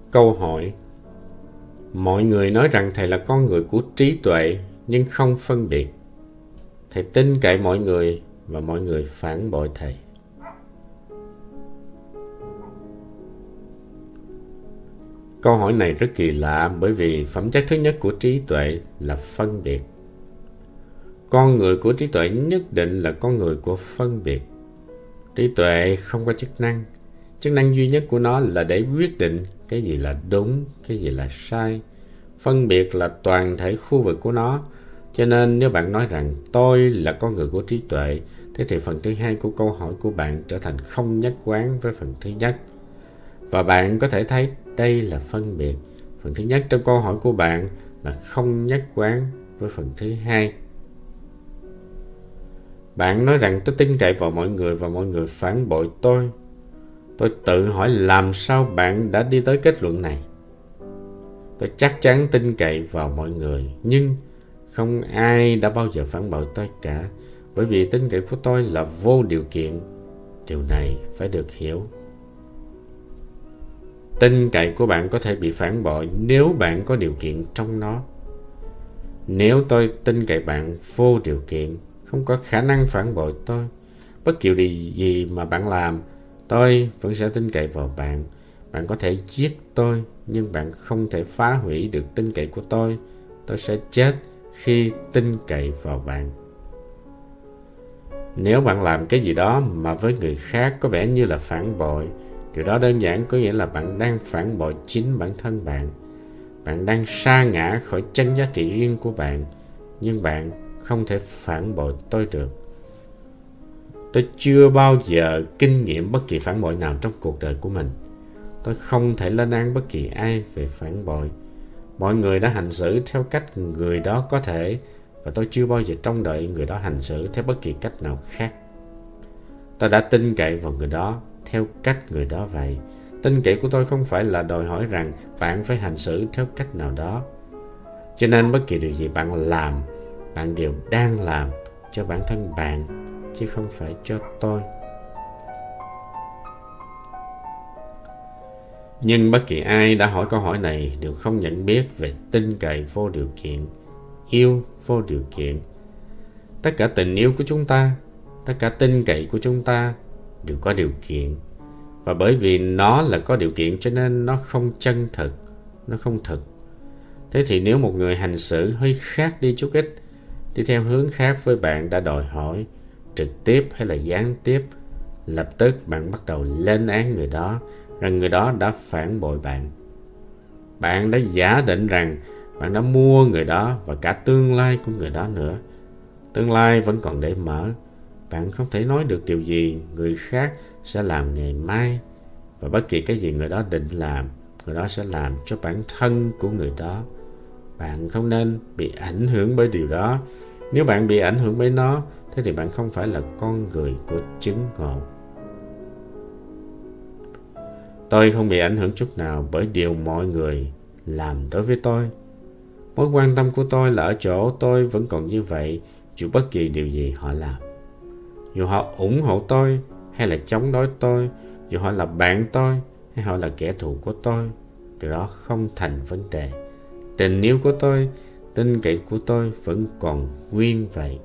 Câu hỏi: mọi người nói rằng thầy là con người của trí tuệ nhưng không phân biệt. Thầy tin cậy mọi người và mọi người phản bội thầy. Câu hỏi này rất kỳ lạ bởi vì phẩm chất thứ nhất của trí tuệ là phân biệt. Con người của trí tuệ nhất định là con người của phân biệt. Trí tuệ không có chức năng. Chức năng duy nhất của nó là để quyết định cái gì là đúng, cái gì là sai. Phân biệt là toàn thể khu vực của nó. Cho nên nếu bạn nói rằng tôi là con người của trí tuệ, thế thì phần thứ hai của câu hỏi của bạn trở thành không nhất quán với phần thứ nhất. Và bạn có thể thấy đây là phân biệt. Phần thứ nhất trong câu hỏi của bạn là không nhất quán với phần thứ hai. Bạn nói rằng tôi tin cậy vào mọi người và mọi người phản bội tôi. Tôi tự hỏi làm sao bạn đã đi tới kết luận này. Tôi chắc chắn tin cậy vào mọi người, nhưng không ai đã bao giờ phản bội tôi cả, bởi vì tin cậy của tôi là vô điều kiện. Điều này phải được hiểu. Tin cậy của bạn có thể bị phản bội nếu bạn có điều kiện trong nó. Nếu tôi tin cậy bạn vô điều kiện, không có khả năng phản bội tôi, bất kỳ điều gì mà bạn làm, tôi vẫn sẽ tin cậy vào bạn. Bạn có thể giết tôi, nhưng bạn không thể phá hủy được tin cậy của tôi. Tôi sẽ chết khi tin cậy vào bạn. Nếu bạn làm cái gì đó mà với người khác có vẻ như là phản bội, điều đó đơn giản có nghĩa là bạn đang phản bội chính bản thân bạn. Bạn đang sa ngã khỏi chân giá trị riêng của bạn, nhưng bạn không thể phản bội tôi được. Tôi chưa bao giờ kinh nghiệm bất kỳ phản bội nào trong cuộc đời của mình. Tôi không thể lên án bất kỳ ai về phản bội. Mọi người đã hành xử theo cách người đó có thể, và tôi chưa bao giờ trông đợi người đó hành xử theo bất kỳ cách nào khác. Tôi đã tin cậy vào người đó theo cách người đó vậy. Tin cậy của tôi không phải là đòi hỏi rằng bạn phải hành xử theo cách nào đó. Cho nên bất kỳ điều gì bạn làm, bạn đều đang làm cho bản thân bạn, chứ không phải cho tôi. Nhưng bất kỳ ai đã hỏi câu hỏi này đều không nhận biết về tin cậy vô điều kiện, yêu vô điều kiện. Tất cả tình yêu của chúng ta, tất cả tin cậy của chúng ta đều có điều kiện. Và bởi vì nó là có điều kiện cho nên nó không chân thực, nó không thực. Thế thì nếu một người hành xử hơi khác đi chút ít, đi theo hướng khác với bạn đã đòi hỏi, trực tiếp hay là gián tiếp, lập tức bạn bắt đầu lên án người đó, rằng người đó đã phản bội bạn. Bạn đã giả định rằng bạn đã mua người đó và cả tương lai của người đó nữa. Tương lai vẫn còn để mở. Bạn không thể nói được điều gì người khác sẽ làm ngày mai, và bất kỳ cái gì người đó định làm, người đó sẽ làm cho bản thân của người đó. Bạn không nên bị ảnh hưởng bởi điều đó. Nếu bạn bị ảnh hưởng bởi nó, thế thì bạn không phải là con người của chứng ngộ. Tôi không bị ảnh hưởng chút nào bởi điều mọi người làm đối với tôi. Mối quan tâm của tôi là ở chỗ tôi vẫn còn như vậy dù bất kỳ điều gì họ làm. Dù họ ủng hộ tôi hay là chống đối tôi, dù họ là bạn tôi hay họ là kẻ thù của tôi, điều đó không thành vấn đề. Tình yêu của tôi, tin cậy của tôi vẫn còn nguyên vậy.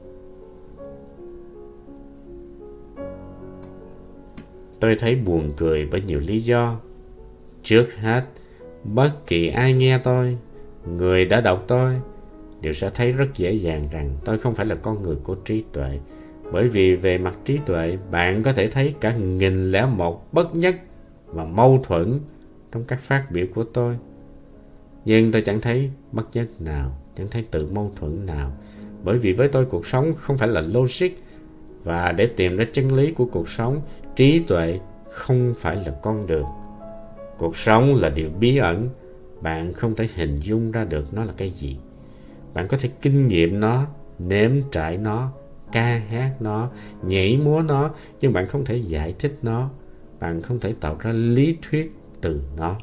Tôi thấy buồn cười bởi nhiều lý do. Trước hết, bất kỳ ai nghe tôi, người đã đọc tôi, đều sẽ thấy rất dễ dàng rằng tôi không phải là con người của trí tuệ. Bởi vì về mặt trí tuệ, bạn có thể thấy cả 1001 bất nhất và mâu thuẫn trong các phát biểu của tôi. Nhưng tôi chẳng thấy bất nhất nào, chẳng thấy tự mâu thuẫn nào. Bởi vì với tôi cuộc sống không phải là logic, và để tìm ra chân lý của cuộc sống, trí tuệ không phải là con đường. Cuộc sống là điều bí ẩn, bạn không thể hình dung ra được nó là cái gì. Bạn có thể kinh nghiệm nó, nếm trải nó, ca hát nó, nhảy múa nó, nhưng bạn không thể giải thích nó. Bạn không thể tạo ra lý thuyết từ nó.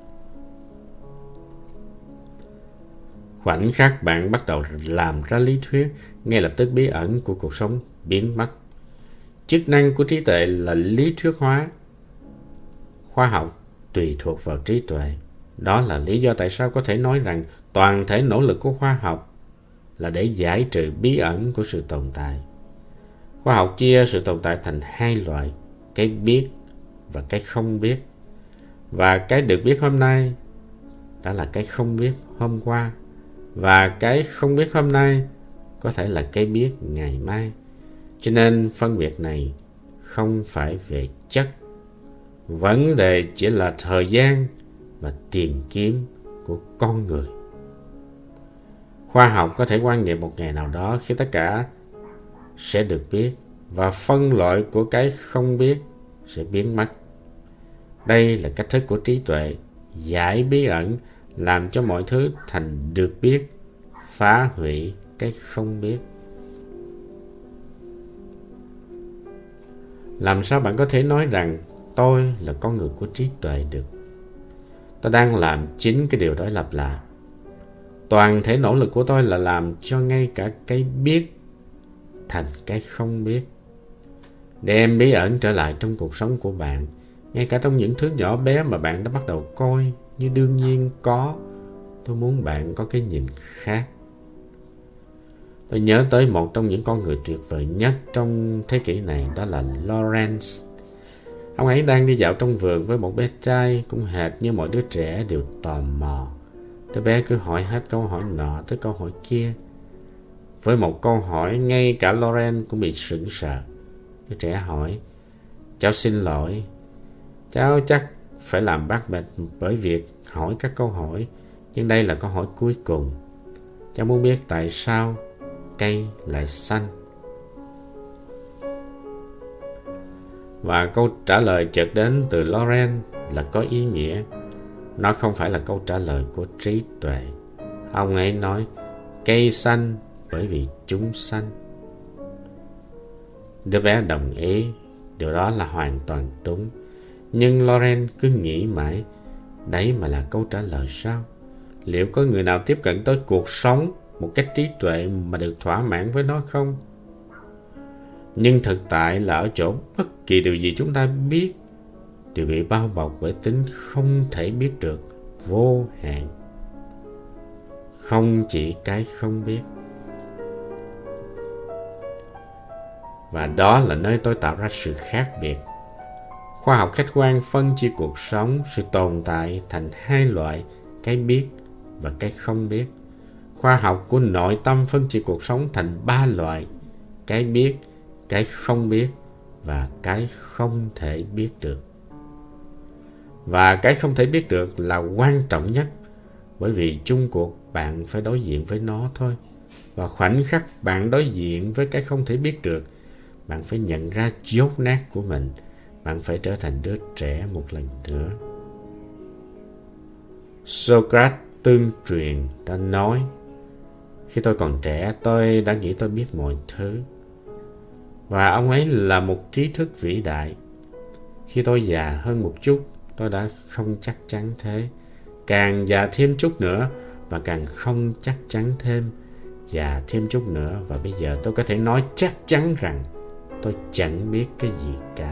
Khoảnh khắc bạn bắt đầu làm ra lý thuyết, ngay lập tức bí ẩn của cuộc sống biến mất. Chức năng của trí tuệ là lý thuyết hóa. Khoa học tùy thuộc vào trí tuệ. Đó là lý do tại sao có thể nói rằng toàn thể nỗ lực của khoa học là để giải trừ bí ẩn của sự tồn tại. Khoa học chia sự tồn tại thành hai loại, cái biết và cái không biết. Và cái được biết hôm nay đã là cái không biết hôm qua, và cái không biết hôm nay có thể là cái biết ngày mai. Cho nên phân biệt này không phải về chất. Vấn đề chỉ là thời gian và tìm kiếm của con người. Khoa học có thể quan niệm một ngày nào đó khi tất cả sẽ được biết và phân loại của cái không biết sẽ biến mất. Đây là cách thức của trí tuệ, giải bí ẩn, làm cho mọi thứ thành được biết, phá hủy cái không biết. Làm sao bạn có thể nói rằng tôi là con người của trí tuệ được? Tôi đang làm chính cái điều đó lặp lại. Toàn thể nỗ lực của tôi là làm cho ngay cả cái biết thành cái không biết. Đem bí ẩn trở lại trong cuộc sống của bạn, ngay cả trong những thứ nhỏ bé mà bạn đã bắt đầu coi như đương nhiên có. Tôi muốn bạn có cái nhìn khác. Tôi nhớ tới một trong những con người tuyệt vời nhất trong thế kỷ này, đó là Lawrence. Ông ấy đang đi dạo trong vườn với một bé trai, cũng hệt như mọi đứa trẻ đều tò mò. Đứa bé cứ hỏi hết câu hỏi nọ tới câu hỏi kia. Với một câu hỏi, ngay cả Lawrence cũng bị sững sờ. Đứa trẻ hỏi: cháu xin lỗi, cháu chắc phải làm bác mệt bởi việc hỏi các câu hỏi, nhưng đây là câu hỏi cuối cùng. Cháu muốn biết tại sao cây lại xanh? Và câu trả lời chợt đến từ Lawrence là có ý nghĩa. Nó không phải là câu trả lời của trí tuệ. Ông ấy nói cây xanh bởi vì chúng xanh. Đứa bé đồng ý, điều đó là hoàn toàn đúng. Nhưng Lawrence cứ nghĩ mãi, đấy mà là câu trả lời sao? Liệu có người nào tiếp cận tới cuộc sống một cách trí tuệ mà được thỏa mãn với nó không? Nhưng thực tại là ở chỗ bất kỳ điều gì chúng ta biết đều bị bao bọc bởi tính không thể biết được, vô hạn. Không chỉ cái không biết. Và đó là nơi tôi tạo ra sự khác biệt. Khoa học khách quan phân chia cuộc sống, sự tồn tại thành hai loại, cái biết và cái không biết. Khoa học của nội tâm phân chia cuộc sống thành ba loại, cái biết, cái không biết và cái không thể biết được. Và cái không thể biết được là quan trọng nhất, bởi vì chung cuộc bạn phải đối diện với nó thôi. Và khoảnh khắc bạn đối diện với cái không thể biết được, bạn phải nhận ra dốt nát của mình. Bạn phải trở thành đứa trẻ một lần nữa. Socrates tương truyền đã nói: khi tôi còn trẻ, tôi đã nghĩ tôi biết mọi thứ. Và ông ấy là một trí thức vĩ đại. Khi tôi già hơn một chút, tôi đã không chắc chắn thế. Càng già thêm chút nữa và càng không chắc chắn thêm. Già thêm chút nữa và bây giờ tôi có thể nói chắc chắn rằng tôi chẳng biết cái gì cả.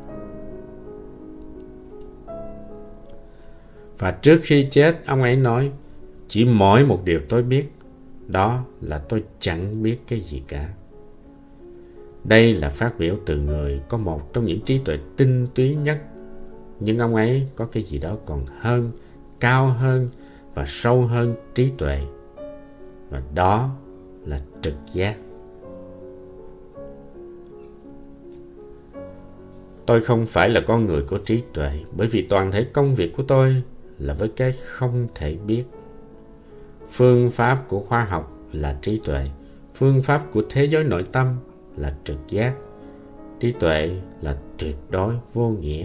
Và trước khi chết, ông ấy nói: chỉ mỗi một điều tôi biết, đó là tôi chẳng biết cái gì cả. Đây là phát biểu từ người có một trong những trí tuệ tinh túy nhất. Nhưng ông ấy có cái gì đó còn hơn, cao hơn và sâu hơn trí tuệ. Và đó là trực giác. Tôi không phải là con người của trí tuệ, bởi vì toàn thể công việc của tôi là với cái không thể biết. Phương pháp của khoa học là trí tuệ. Phương pháp của thế giới nội tâm là trực giác. Trí tuệ là tuyệt đối vô nghĩa.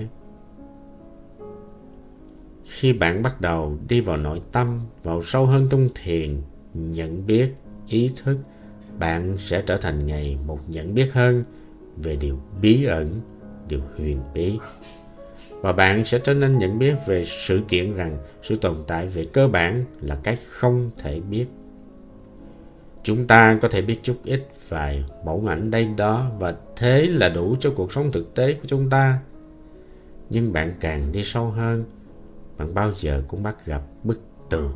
Khi bạn bắt đầu đi vào nội tâm, vào sâu hơn trong thiền, nhận biết, ý thức, bạn sẽ trở thành ngày một nhận biết hơn về điều bí ẩn, điều huyền bí. Và bạn sẽ trở nên nhận biết về sự kiện rằng sự tồn tại về cơ bản là cái không thể biết. Chúng ta có thể biết chút ít vài mẫu ảnh đây đó và thế là đủ cho cuộc sống thực tế của chúng ta. Nhưng bạn càng đi sâu hơn, bạn bao giờ cũng bắt gặp bức tường.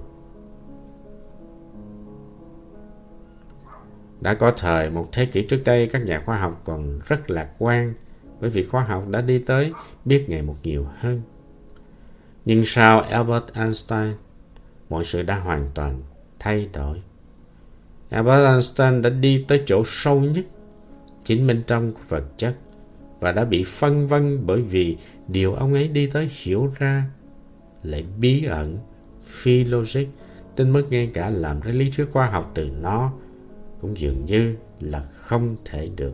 Đã có thời một thế kỷ trước đây, các nhà khoa học còn rất lạc quan bởi vì khoa học đã đi tới biết ngày một nhiều hơn. Nhưng sau Albert Einstein, mọi sự đã hoàn toàn thay đổi. Albert Einstein đã đi tới chỗ sâu nhất, chính bên trong của vật chất, và đã bị phân vân bởi vì điều ông ấy đi tới hiểu ra lại bí ẩn, phi logic, đến mức ngay cả làm ra lý thuyết khoa học từ nó cũng dường như là không thể được.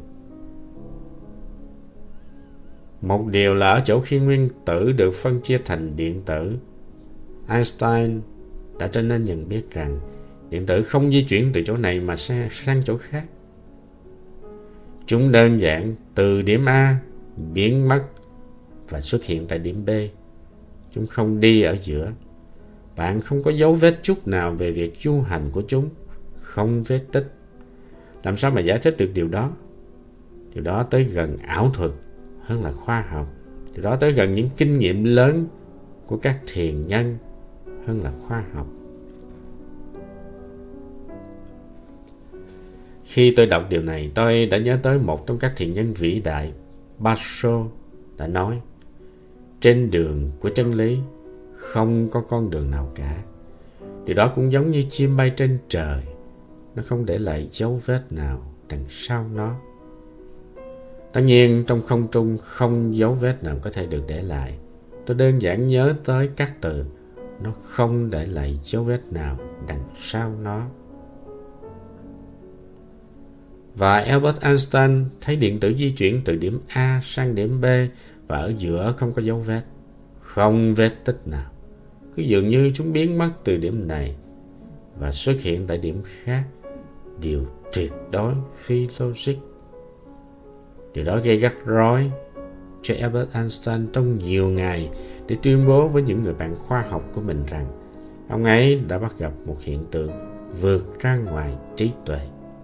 Một điều là ở chỗ khi nguyên tử được phân chia thành điện tử, Einstein đã trở nên nhận biết rằng điện tử không di chuyển từ chỗ này mà sang chỗ khác. Chúng đơn giản từ điểm A biến mất và xuất hiện tại điểm B. Chúng không đi ở giữa. Bạn không có dấu vết chút nào về việc du hành của chúng, không vết tích. Làm sao mà giải thích được điều đó? Điều đó tới gần ảo thuật hơn là khoa học. Điều đó tới gần những kinh nghiệm lớn của các thiền nhân hơn là khoa học. Khi tôi đọc điều này, tôi đã nhớ tới một trong các thiền nhân vĩ đại, Basho, đã nói: trên đường của chân lý không có con đường nào cả. Điều đó cũng giống như chim bay trên trời, nó không để lại dấu vết nào đằng sau nó. Tất nhiên trong không trung không dấu vết nào có thể được để lại. Tôi đơn giản nhớ tới các từ nó không để lại dấu vết nào đằng sau nó. Và Albert Einstein thấy điện tử di chuyển từ điểm A sang điểm B và ở giữa không có dấu vết, không vết tích nào. Cứ dường như chúng biến mất từ điểm này và xuất hiện tại điểm khác. Điều tuyệt đối phi logic. Điều đó gây rắc rối cho Albert Einstein trong nhiều ngày để tuyên bố với những người bạn khoa học của mình rằng ông ấy đã bắt gặp một hiện tượng vượt ra ngoài trí tuệ.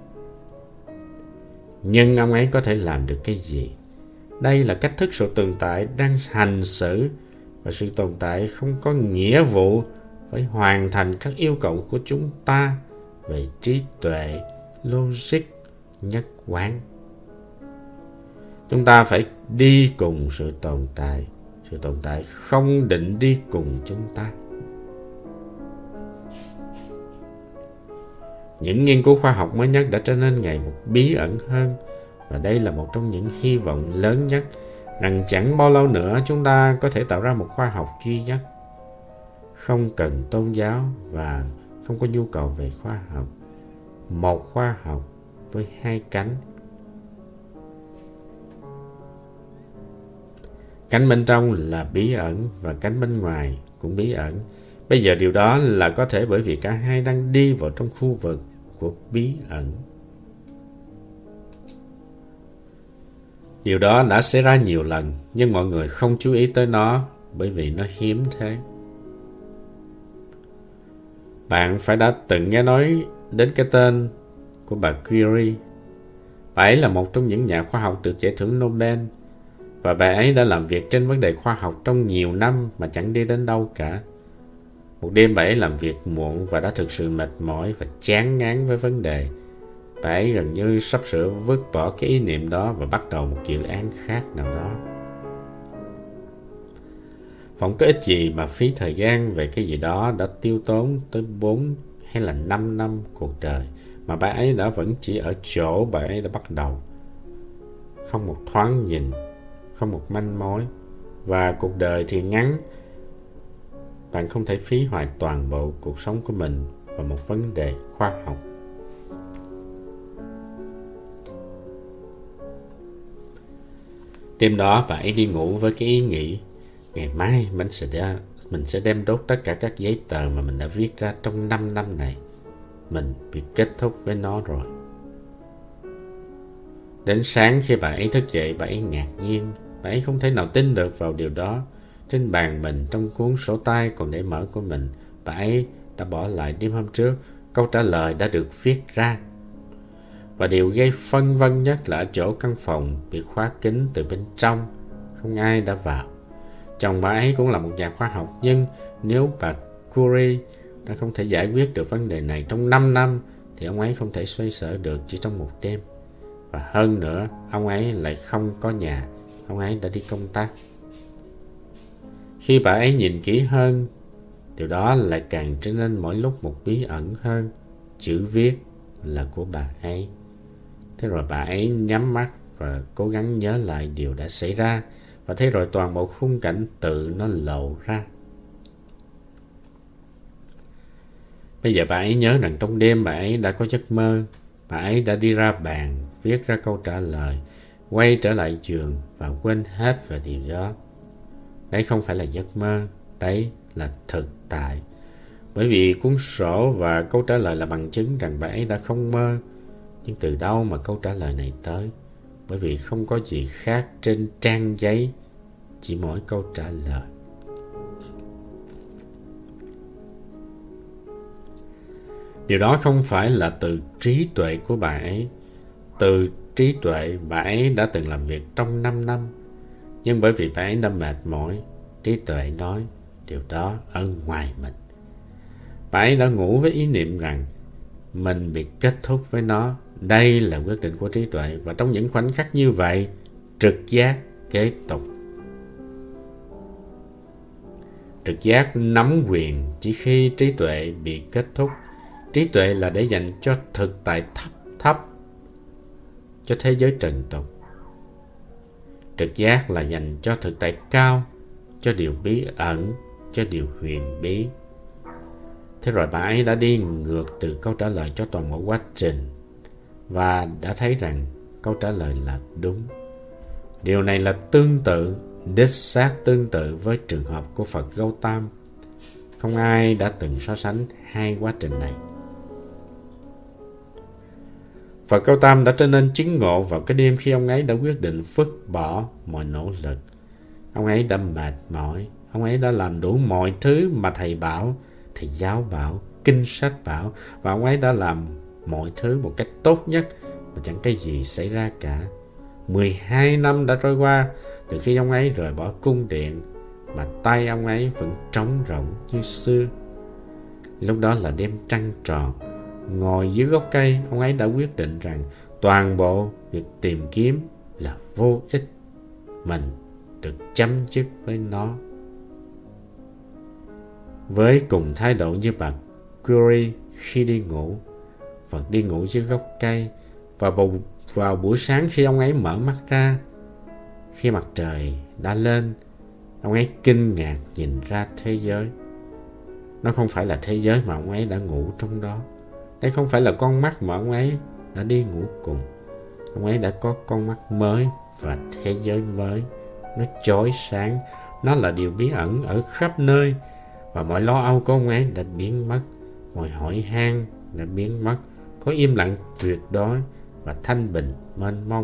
Nhưng ông ấy có thể làm được cái gì? Đây là cách thức sự tồn tại đang hành xử, và sự tồn tại không có nghĩa vụ phải hoàn thành các yêu cầu của chúng ta về trí tuệ, logic, nhất quán. Chúng ta phải đi cùng sự tồn tại. Sự tồn tại không định đi cùng chúng ta. Những nghiên cứu khoa học mới nhất đã trở nên ngày một bí ẩn hơn, và đây là một trong những hy vọng lớn nhất rằng chẳng bao lâu nữa chúng ta có thể tạo ra một khoa học duy nhất, không cần tôn giáo và không có nhu cầu về khoa học. Một khoa học với hai cánh. Cánh bên trong là bí ẩn và cánh bên ngoài cũng bí ẩn. Bây giờ điều đó là có thể bởi vì cả hai đang đi vào trong khu vực của bí ẩn. Điều đó đã xảy ra nhiều lần, nhưng mọi người không chú ý tới nó bởi vì nó hiếm thế. Bạn phải đã từng nghe nói đến cái tên của bà Curie. Bà ấy là một trong những nhà khoa học được giải thưởng Nobel, và bà ấy đã làm việc trên vấn đề khoa học trong nhiều năm mà chẳng đi đến đâu cả. Một đêm bà ấy làm việc muộn và đã thực sự mệt mỏi và chán ngán với vấn đề. Bà ấy gần như sắp sửa vứt bỏ cái ý niệm đó và bắt đầu một dự án khác nào đó. Không có ích gì mà phí thời gian về cái gì đó đã tiêu tốn tới 4 hay là 5 năm cuộc đời mà bà ấy đã vẫn chỉ ở chỗ bà ấy đã bắt đầu. Không một thoáng nhìn, không một manh mối, và cuộc đời thì ngắn. Bạn không thể phí hoài toàn bộ cuộc sống của mình vào một vấn đề khoa học. Đêm đó bà ấy đi ngủ với cái ý nghĩ ngày mai mình sẽ đem đốt tất cả các giấy tờ mà mình đã viết ra trong 5 năm này. Mình bị kết thúc với nó rồi. Đến sáng khi bà ấy thức dậy, bà ấy ngạc nhiên. Bà ấy không thể nào tin được vào điều đó. Trên bàn mình, trong cuốn sổ tay còn để mở của mình, bà ấy đã bỏ lại đêm hôm trước. Câu trả lời đã được viết ra. Và điều gây phân vân nhất là ở chỗ căn phòng bị khóa kín từ bên trong. Không ai đã vào. Chồng bà ấy cũng là một nhà khoa học, nhưng nếu bà Curie đã không thể giải quyết được vấn đề này trong 5 năm, thì ông ấy không thể xoay sở được chỉ trong một đêm. Và hơn nữa, ông ấy lại không có nhà, ông ấy đã đi công tác. Khi bà ấy nhìn kỹ hơn, điều đó lại càng trở nên mỗi lúc một bí ẩn hơn. Chữ viết là của bà ấy. Thế rồi bà ấy nhắm mắt và cố gắng nhớ lại điều đã xảy ra, và thế rồi toàn bộ khung cảnh tự nó lộ ra. Bây giờ bà ấy nhớ rằng trong đêm bà ấy đã có giấc mơ. Bà ấy đã đi ra bàn, viết ra câu trả lời, quay trở lại giường và quên hết về điều đó. Đấy không phải là giấc mơ, đấy là thực tại. Bởi vì cuốn sổ và câu trả lời là bằng chứng rằng bà ấy đã không mơ. Nhưng từ đâu mà câu trả lời này tới? Bởi vì không có gì khác trên trang giấy, chỉ mỗi câu trả lời. Điều đó không phải là từ trí tuệ của bà ấy. Từ trí tuệ, bà ấy đã từng làm việc trong 5 năm. Nhưng bởi vì bà ấy đã mệt mỏi, trí tuệ nói điều đó ở ngoài mình. Bà ấy đã ngủ với ý niệm rằng mình bị kết thúc với nó. Đây là quyết định của trí tuệ. Và trong những khoảnh khắc như vậy, trực giác kế tục. Trực giác nắm quyền chỉ khi trí tuệ bị kết thúc. Trí tuệ là để dành cho thực tại thấp, cho thế giới trần tục. Trực giác là dành cho thực tại cao, cho điều bí ẩn, cho điều huyền bí. Thế rồi bà ấy đã đi ngược từ câu trả lời cho toàn bộ quá trình và đã thấy rằng câu trả lời là đúng. Điều này là tương tự, đích xác tương tự với trường hợp của Phật Gautam. Không ai đã từng so sánh hai quá trình này. Phật Gautam đã trở nên chứng ngộ vào cái đêm khi ông ấy đã quyết định vứt bỏ mọi nỗ lực. Ông ấy đã mệt mỏi, ông ấy đã làm đủ mọi thứ mà thầy bảo, thầy giáo bảo, kinh sách bảo, và ông ấy đã làm mọi thứ một cách tốt nhất mà chẳng cái gì xảy ra cả. 12 năm đã trôi qua từ khi ông ấy rời bỏ cung điện, mà tay ông ấy vẫn trống rỗng như xưa. Lúc đó là đêm trăng tròn. Ngồi dưới gốc cây, ông ấy đã quyết định rằng toàn bộ việc tìm kiếm là vô ích. Mình được chấm dứt với nó. Với cùng thái độ như bà Curie khi đi ngủ, Phật đi ngủ dưới gốc cây. Và vào buổi sáng khi ông ấy mở mắt ra, khi mặt trời đã lên, ông ấy kinh ngạc nhìn ra thế giới. Nó không phải là thế giới mà ông ấy đã ngủ trong đó. Đây không phải là con mắt mà ông ấy đã đi ngủ cùng. Ông ấy đã có con mắt mới và thế giới mới. Nó chói sáng. Nó là điều bí ẩn ở khắp nơi. Và mọi lo âu của ông ấy đã biến mất. Mọi hỏi han đã biến mất. Có im lặng tuyệt đối và thanh bình mênh mông.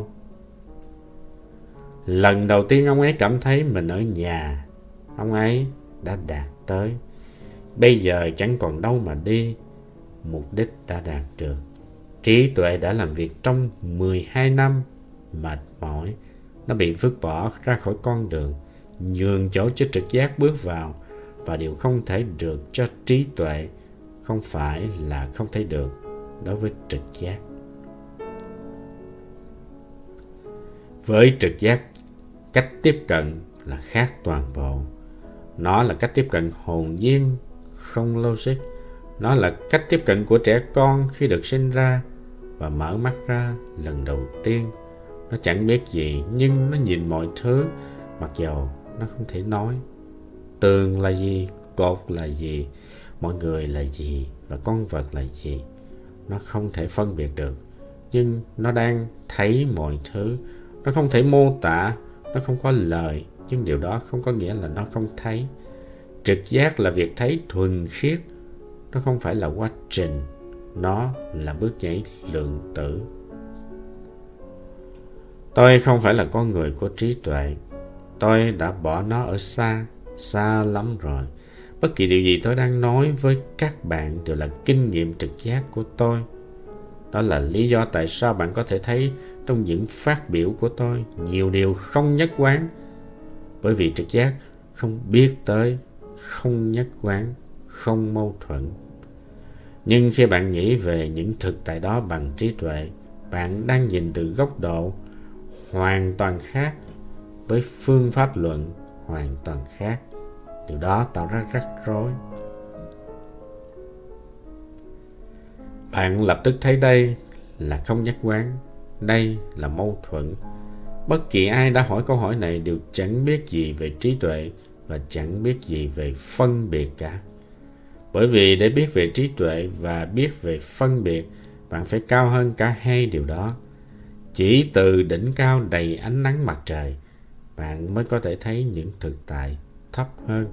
Lần đầu tiên ông ấy cảm thấy mình ở nhà. Ông ấy đã đạt tới. Bây giờ chẳng còn đâu mà đi. Mục đích đã đạt được. Trí tuệ đã làm việc trong 12 năm. Mệt mỏi. Nó bị vứt bỏ ra khỏi con đường, nhường chỗ cho trực giác bước vào. Và điều không thể được cho trí tuệ không phải là không thể được đối với trực giác. Với trực giác, cách tiếp cận là khác toàn bộ. Nó là cách tiếp cận hồn nhiên, không logic. Nó là cách tiếp cận của trẻ con khi được sinh ra và mở mắt ra lần đầu tiên. Nó chẳng biết gì, nhưng nó nhìn mọi thứ, mặc dầu nó không thể nói. Tường là gì, cột là gì, mọi người là gì và con vật là gì. Nó không thể phân biệt được, nhưng nó đang thấy mọi thứ. Nó không thể mô tả, nó không có lời, nhưng điều đó không có nghĩa là nó không thấy. Trực giác là việc thấy thuần khiết. Nó không phải là quá trình, nó là bước nhảy lượng tử. Tôi không phải là con người của trí tuệ. Tôi đã bỏ nó ở xa, xa lắm rồi. Bất kỳ điều gì tôi đang nói với các bạn đều là kinh nghiệm trực giác của tôi. Đó là lý do tại sao bạn có thể thấy trong những phát biểu của tôi nhiều điều không nhất quán. Bởi vì trực giác không biết tới, không nhất quán, không mâu thuẫn. Nhưng khi bạn nghĩ về những thực tại đó bằng trí tuệ, bạn đang nhìn từ góc độ hoàn toàn khác, với phương pháp luận hoàn toàn khác. Điều đó tạo ra rắc rối. Bạn lập tức thấy đây là không nhất quán, đây là mâu thuẫn. Bất kỳ ai đã hỏi câu hỏi này đều chẳng biết gì về trí tuệ và chẳng biết gì về phân biệt cả. Bởi vì để biết về trí tuệ và biết về phân biệt, bạn phải cao hơn cả hai điều đó. Chỉ từ đỉnh cao đầy ánh nắng mặt trời, bạn mới có thể thấy những thực tại thấp hơn.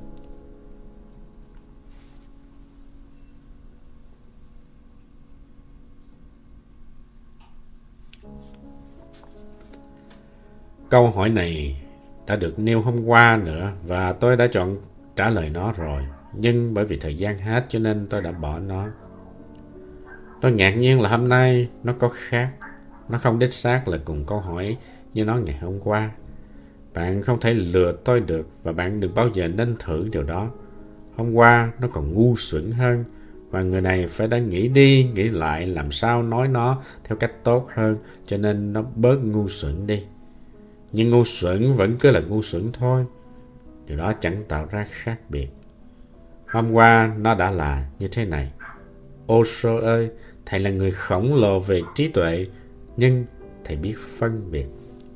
Câu hỏi này đã được nêu hôm qua nữa và tôi đã chọn trả lời nó rồi. Nhưng bởi vì thời gian hết cho nên tôi đã bỏ nó. Tôi ngạc nhiên là hôm nay nó có khác. Nó không đích xác là cùng câu hỏi như nó ngày hôm qua. Bạn không thể lừa tôi được và bạn đừng bao giờ nên thử điều đó. Hôm qua nó còn ngu xuẩn hơn và người này phải đã nghĩ đi nghĩ lại làm sao nói nó theo cách tốt hơn, cho nên nó bớt ngu xuẩn đi. Nhưng ngu xuẩn vẫn cứ là ngu xuẩn thôi. Điều đó chẳng tạo ra khác biệt. Hôm qua nó đã là như thế này. Osho ơi, thầy là người khổng lồ về trí tuệ, nhưng thầy biết phân biệt.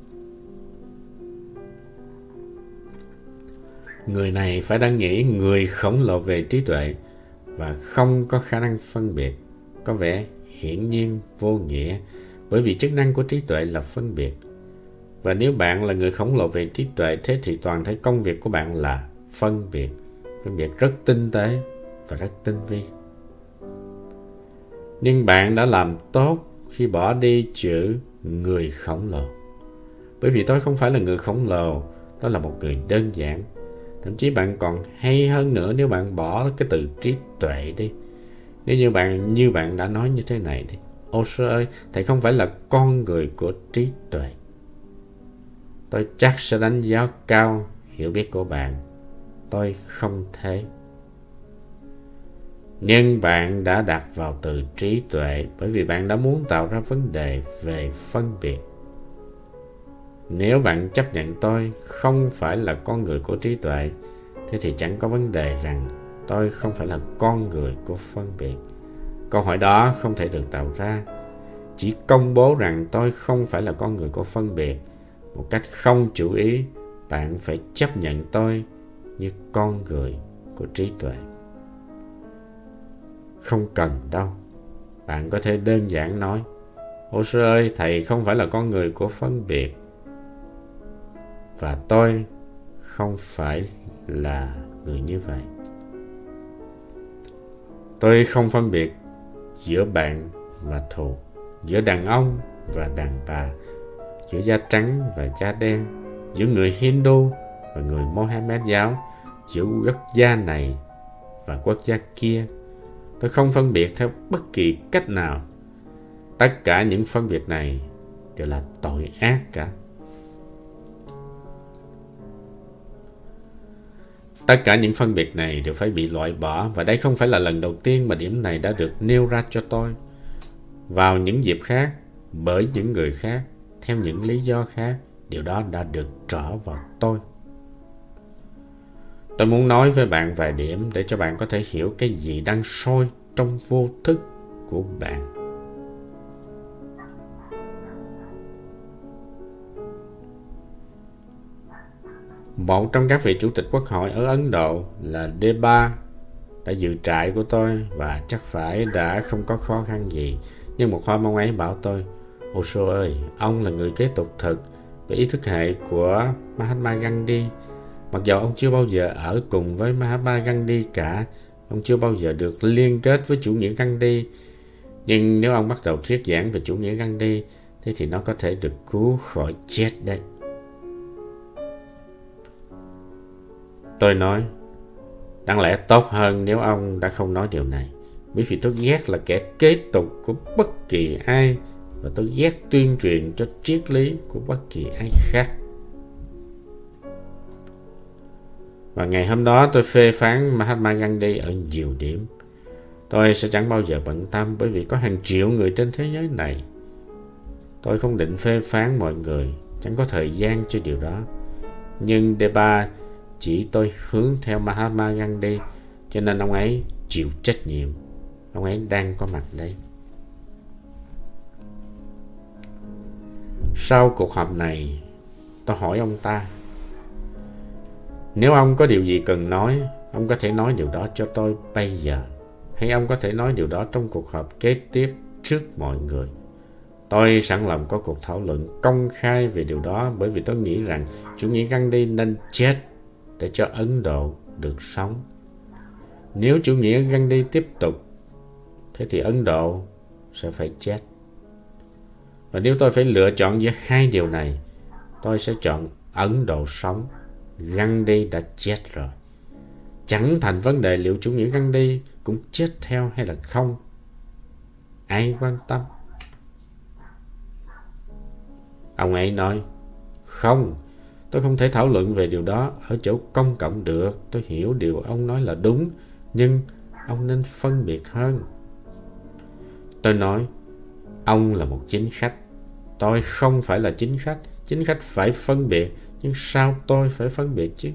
Người này phải đã nghĩ người khổng lồ về trí tuệ và không có khả năng phân biệt. Có vẻ hiển nhiên vô nghĩa, bởi vì chức năng của trí tuệ là phân biệt. Và nếu bạn là người khổng lồ về trí tuệ, thế thì toàn thể công việc của bạn là phân biệt. Phân biệt rất tinh tế và rất tinh vi. Nhưng bạn đã làm tốt khi bỏ đi chữ người khổng lồ. Bởi vì tôi không phải là người khổng lồ, tôi là một người đơn giản. Thậm chí bạn còn hay hơn nữa nếu bạn bỏ cái từ trí tuệ đi. Nếu như bạn đã nói như thế này đi. Osho ơi, thầy không phải là con người của trí tuệ. Tôi chắc sẽ đánh giá cao hiểu biết của bạn. Tôi không thế. Nhưng bạn đã đặt vào từ trí tuệ bởi vì bạn đã muốn tạo ra vấn đề về phân biệt. Nếu bạn chấp nhận tôi không phải là con người của trí tuệ, thế thì chẳng có vấn đề rằng tôi không phải là con người của phân biệt. Câu hỏi đó không thể được tạo ra. Chỉ công bố rằng tôi không phải là con người của phân biệt một cách không chủ ý, bạn phải chấp nhận tôi như con người của trí tuệ. Không cần đâu. Bạn có thể đơn giản nói, Osho ơi, thầy không phải là con người của phân biệt. Và tôi không phải là người như vậy. Tôi không phân biệt giữa bạn và thù, giữa đàn ông và đàn bà, giữa da trắng và da đen, giữa người Hindu và người Mohammed giáo, giữa quốc gia này và quốc gia kia. Tôi không phân biệt theo bất kỳ cách nào. Tất cả những phân biệt này đều là tội ác cả. Tất cả những phân biệt này đều phải bị loại bỏ, và đây không phải là lần đầu tiên mà điểm này đã được nêu ra cho tôi. Vào những dịp khác, bởi những người khác, theo những lý do khác, điều đó đã được trở vào tôi. Tôi muốn nói với bạn vài điểm để cho bạn có thể hiểu cái gì đang sôi trong vô thức của bạn. Một trong các vị chủ tịch quốc hội ở Ấn Độ là Deba đã dự trại của tôi và chắc phải đã không có khó khăn gì. Nhưng một hôm ông ấy bảo tôi, Osho ơi, ông là người kế tục thực về ý thức hệ của Mahatma Gandhi. Mặc dù ông chưa bao giờ ở cùng với Mahatma Gandhi cả, ông chưa bao giờ được liên kết với chủ nghĩa Gandhi. Nhưng nếu ông bắt đầu thuyết giảng về chủ nghĩa Gandhi, thế thì nó có thể được cứu khỏi chết đấy. Tôi nói, đáng lẽ tốt hơn nếu ông đã không nói điều này, bởi vì tôi ghét là kẻ kế tục của bất kỳ ai, và tôi ghét tuyên truyền cho triết lý của bất kỳ ai khác. Và ngày hôm đó tôi phê phán Mahatma Gandhi ở nhiều điểm. Tôi sẽ chẳng bao giờ bận tâm bởi vì có hàng triệu người trên thế giới này. Tôi không định phê phán mọi người, chẳng có thời gian cho điều đó. Nhưng Deba chỉ tôi hướng theo Mahatma Gandhi, cho nên ông ấy chịu trách nhiệm. Ông ấy đang có mặt đây. Sau cuộc họp này, tôi hỏi ông ta, nếu ông có điều gì cần nói, ông có thể nói điều đó cho tôi bây giờ, hay ông có thể nói điều đó trong cuộc họp kế tiếp trước mọi người. Tôi sẵn lòng có cuộc thảo luận công khai về điều đó, bởi vì tôi nghĩ rằng chủ nghĩa Gandhi nên chết để cho Ấn Độ được sống. Nếu chủ nghĩa Gandhi tiếp tục, thế thì Ấn Độ sẽ phải chết. Và nếu tôi phải lựa chọn giữa hai điều này, tôi sẽ chọn Ấn Độ sống. Gandhi đã chết rồi. Chẳng thành vấn đề liệu chủ nghĩa Gandhi cũng chết theo hay là không. Ai quan tâm? Ông ấy nói, không, tôi không thể thảo luận về điều đó ở chỗ công cộng được. Tôi hiểu điều ông nói là đúng, nhưng ông nên phân biệt hơn. Tôi nói, ông là một chính khách. Tôi không phải là chính khách. Chính khách phải phân biệt, nhưng sao tôi phải phân biệt chứ?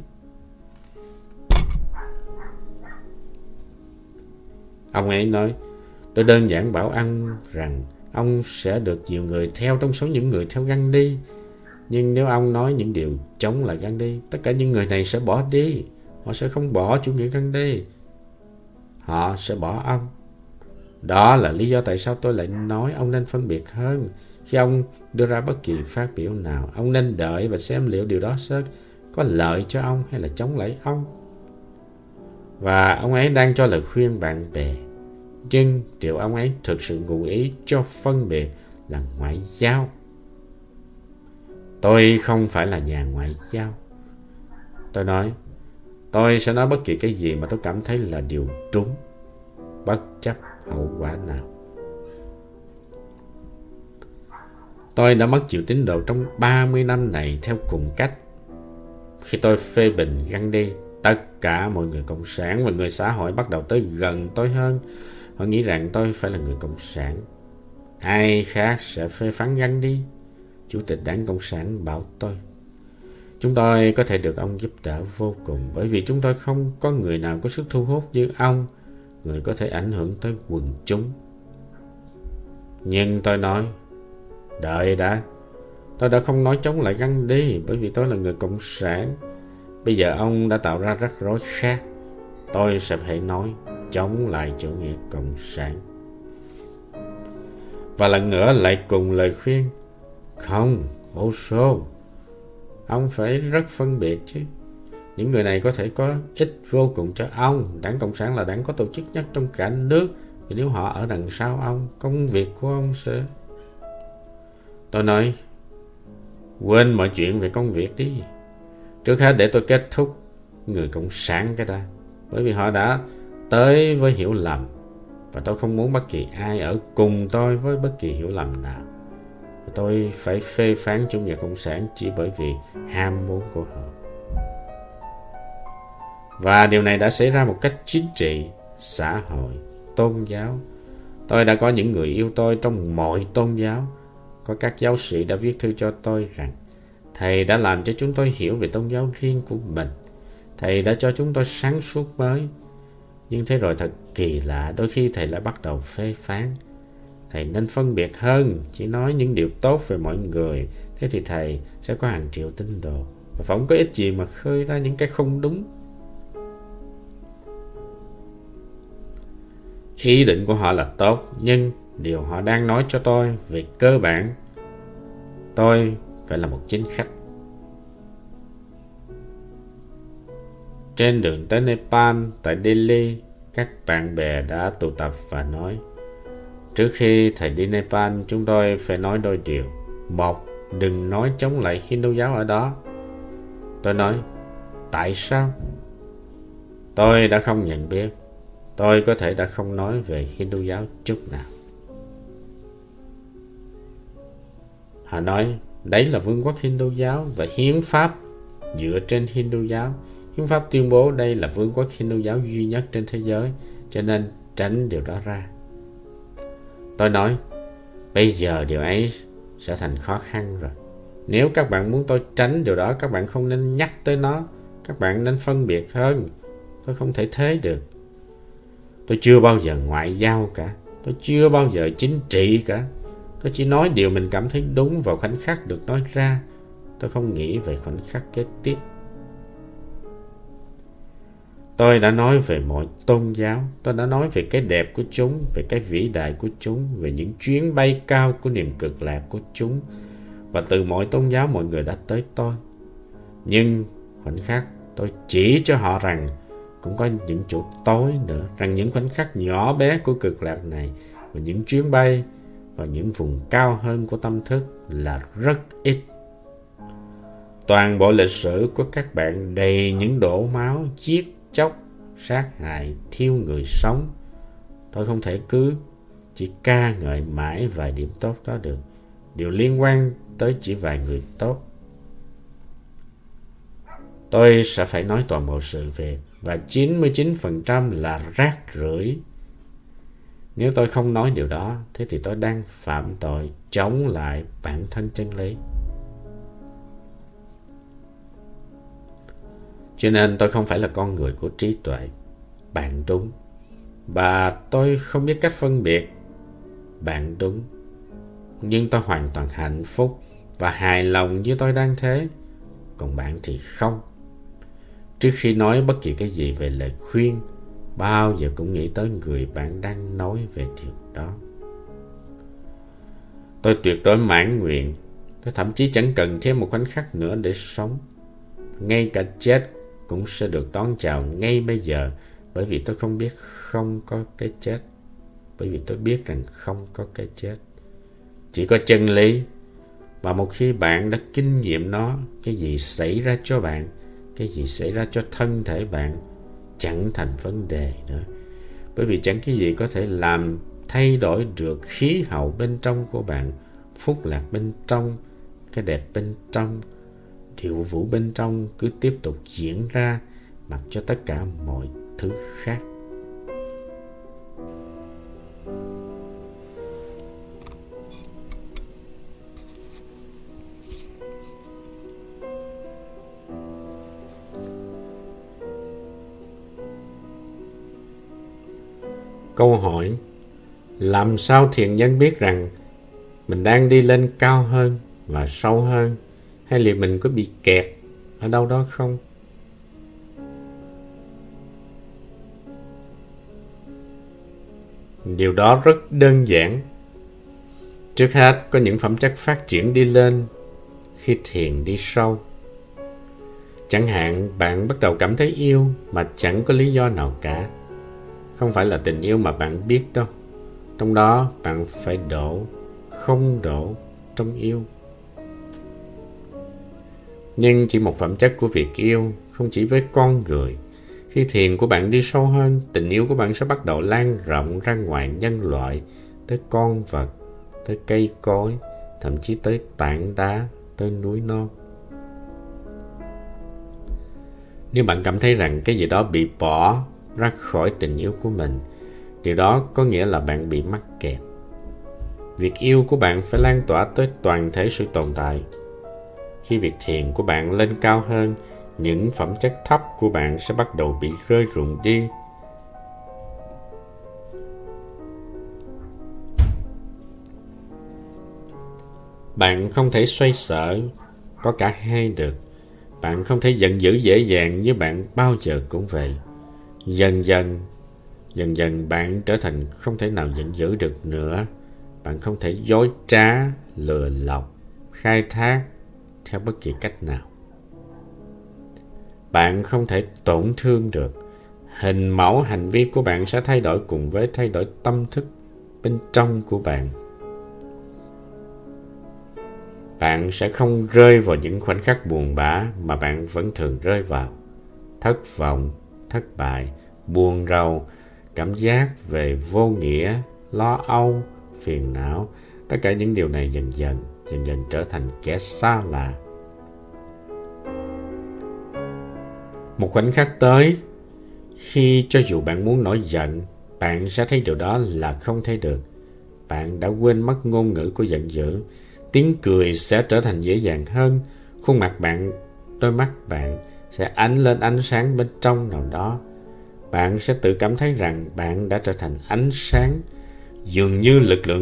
Ông ấy nói, tôi đơn giản bảo ông rằng ông sẽ được nhiều người theo trong số những người theo Gandhi. Nhưng nếu ông nói những điều chống lại Gandhi, tất cả những người này sẽ bỏ đi. Họ sẽ không bỏ chủ nghĩa Gandhi. Họ sẽ bỏ ông. Đó là lý do tại sao tôi lại nói ông nên phân biệt hơn. Khi ông đưa ra bất kỳ phát biểu nào, ông nên đợi và xem liệu điều đó sẽ có lợi cho ông hay là chống lại ông. Và ông ấy đang cho lời khuyên bạn bè. Nhưng điều ông ấy thực sự ngụ ý cho phân biệt là ngoại giao. Tôi không phải là nhà ngoại giao. Tôi nói, tôi sẽ nói bất kỳ cái gì mà tôi cảm thấy là điều đúng, bất chấp hậu quả nào. Tôi đã mất nhiều tín đồ trong 30 năm này theo cùng cách. Khi tôi phê bình Gandhi, tất cả mọi người cộng sản và người xã hội bắt đầu tới gần tôi hơn. Họ nghĩ rằng tôi phải là người cộng sản. Ai khác sẽ phê phán Gandhi? Chủ tịch Đảng Cộng sản bảo tôi, chúng tôi có thể được ông giúp đỡ vô cùng, bởi vì chúng tôi không có người nào có sức thu hút như ông, người có thể ảnh hưởng tới quần chúng. Nhưng tôi nói, đợi đã, tôi đã không nói chống lại Gandhi bởi vì tôi là người cộng sản. Bây giờ ông đã tạo ra rắc rối khác. Tôi sẽ phải nói chống lại chủ nghĩa cộng sản. Và lần nữa lại cùng lời khuyên, không, Osho, ông phải rất phân biệt chứ. Những người này có thể có ích vô cùng cho ông. Đảng Cộng sản là đảng có tổ chức nhất trong cả nước. Vì nếu họ ở đằng sau ông, công việc của ông sẽ... Tôi nói, quên mọi chuyện về công việc đi. Trước hết để tôi kết thúc người cộng sản cái đã. Bởi vì họ đã tới với hiểu lầm. Và tôi không muốn bất kỳ ai ở cùng tôi với bất kỳ hiểu lầm nào. Và tôi phải phê phán chủ nghĩa cộng sản chỉ bởi vì ham muốn của họ. Và điều này đã xảy ra một cách chính trị, xã hội, tôn giáo. Tôi đã có những người yêu tôi trong mọi tôn giáo. Có các giáo sĩ đã viết thư cho tôi rằng Thầy đã làm cho chúng tôi hiểu về tôn giáo riêng của mình. Thầy đã cho chúng tôi sáng suốt mới. Nhưng thế rồi thật kỳ lạ, đôi khi Thầy lại bắt đầu phê phán. Thầy nên phân biệt hơn, chỉ nói những điều tốt về mọi người. Thế thì Thầy sẽ có hàng triệu tín đồ. Và không có ích gì mà khơi ra những cái không đúng. Ý định của họ là tốt, nhưng điều họ đang nói cho tôi về cơ bản, tôi phải là một chính khách. Trên đường tới Nepal, tại Delhi, các bạn bè đã tụ tập và nói, trước khi Thầy đi Nepal, chúng tôi phải nói đôi điều. Một, đừng nói chống lại Hindu giáo ở đó. Tôi nói, tại sao? Tôi đã không nhận biết. Tôi có thể đã không nói về Hindu giáo chút nào. Họ nói, đấy là vương quốc Hindu giáo và hiến pháp dựa trên Hindu giáo. Hiến pháp tuyên bố đây là vương quốc Hindu giáo duy nhất trên thế giới, cho nên tránh điều đó ra. Tôi nói, bây giờ điều ấy sẽ thành khó khăn rồi. Nếu các bạn muốn tôi tránh điều đó, các bạn không nên nhắc tới nó. Các bạn nên phân biệt hơn. Tôi không thể thế được. Tôi chưa bao giờ ngoại giao cả. Tôi chưa bao giờ chính trị cả. Tôi chỉ nói điều mình cảm thấy đúng vào khoảnh khắc được nói ra. Tôi không nghĩ về khoảnh khắc kế tiếp. Tôi đã nói về mọi tôn giáo. Tôi đã nói về cái đẹp của chúng, về cái vĩ đại của chúng, về những chuyến bay cao của niềm cực lạc của chúng. Và từ mọi tôn giáo mọi người đã tới tôi. Nhưng khoảnh khắc tôi chỉ cho họ rằng cũng có những chỗ tối nữa, rằng những khoảnh khắc nhỏ bé của cực lạc này và những chuyến bay và những vùng cao hơn của tâm thức là rất ít. Toàn bộ lịch sử của các bạn đầy những đổ máu, giết chóc, sát hại, thiêu người sống. Tôi không thể cứ chỉ ca ngợi mãi vài điểm tốt đó được. Điều liên quan tới chỉ vài người tốt. Tôi sẽ phải nói toàn bộ sự việc, và 99% là rác rưởi. Nếu tôi không nói điều đó, thế thì tôi đang phạm tội chống lại bản thân chân lý. Cho nên tôi không phải là con người của trí tuệ. Bạn đúng. Và tôi không biết cách phân biệt. Bạn đúng. Nhưng tôi hoàn toàn hạnh phúc và hài lòng với tôi đang thế. Còn bạn thì không. Trước khi nói bất kỳ cái gì về lời khuyên, bao giờ cũng nghĩ tới người bạn đang nói về điều đó. Tôi tuyệt đối mãn nguyện. Tôi thậm chí chẳng cần thêm một khoảnh khắc nữa để sống. Ngay cả chết cũng sẽ được đón chào ngay bây giờ, bởi vì tôi không biết không có cái chết. Bởi vì tôi biết rằng không có cái chết. Chỉ có chân lý. Và một khi bạn đã kinh nghiệm nó, cái gì xảy ra cho bạn, cái gì xảy ra cho thân thể bạn chẳng thành vấn đề nữa. Bởi vì chẳng cái gì có thể làm thay đổi được khí hậu bên trong của bạn, phúc lạc bên trong, cái đẹp bên trong, điệu vũ bên trong cứ tiếp tục diễn ra mặc cho tất cả mọi thứ khác. Câu hỏi: làm sao thiền nhân biết rằng mình đang đi lên cao hơn và sâu hơn, hay liệu mình có bị kẹt ở đâu đó không? Điều đó rất đơn giản. Trước hết, có những phẩm chất phát triển đi lên khi thiền đi sâu. Chẳng hạn bạn bắt đầu cảm thấy yêu mà chẳng có lý do nào cả. Không phải là tình yêu mà bạn biết đâu. Trong đó bạn phải đổ, không đổ trong yêu. Nhưng chỉ một phẩm chất của việc yêu, không chỉ với con người. Khi thiền của bạn đi sâu hơn, tình yêu của bạn sẽ bắt đầu lan rộng ra ngoài nhân loại, tới con vật, tới cây cối, thậm chí tới tảng đá, tới núi non. Nếu bạn cảm thấy rằng cái gì đó bị bỏ ra khỏi tình yêu của mình, điều đó có nghĩa là bạn bị mắc kẹt. Việc yêu của bạn phải lan tỏa tới toàn thể sự tồn tại. Khi việc thiền của bạn lên cao hơn, những phẩm chất thấp của bạn sẽ bắt đầu bị rơi rụng đi. Bạn không thể xoay sở, có cả hai được. Bạn không thể giận dữ dễ dàng như bạn bao giờ cũng vậy. Dần dần bạn trở thành không thể nào giận dữ được nữa. Bạn không thể dối trá, lừa lọc, khai thác theo bất kỳ cách nào. Bạn không thể tổn thương được. Hình mẫu hành vi của bạn sẽ thay đổi cùng với thay đổi tâm thức bên trong của bạn. Bạn sẽ không rơi vào những khoảnh khắc buồn bã mà bạn vẫn thường rơi vào. Thất vọng, thất bại, buồn rầu, cảm giác về vô nghĩa, lo âu, phiền não. Tất cả những điều này dần dần trở thành kẻ xa lạ. Một khoảnh khắc tới, khi cho dù bạn muốn nổi giận, bạn sẽ thấy điều đó là không thể được. Bạn đã quên mất ngôn ngữ của giận dữ. Tiếng cười sẽ trở thành dễ dàng hơn. Khuôn mặt bạn, đôi mắt bạn sẽ ánh lên ánh sáng bên trong nào đó. Bạn sẽ tự cảm thấy rằng bạn đã trở thành ánh sáng. Dường như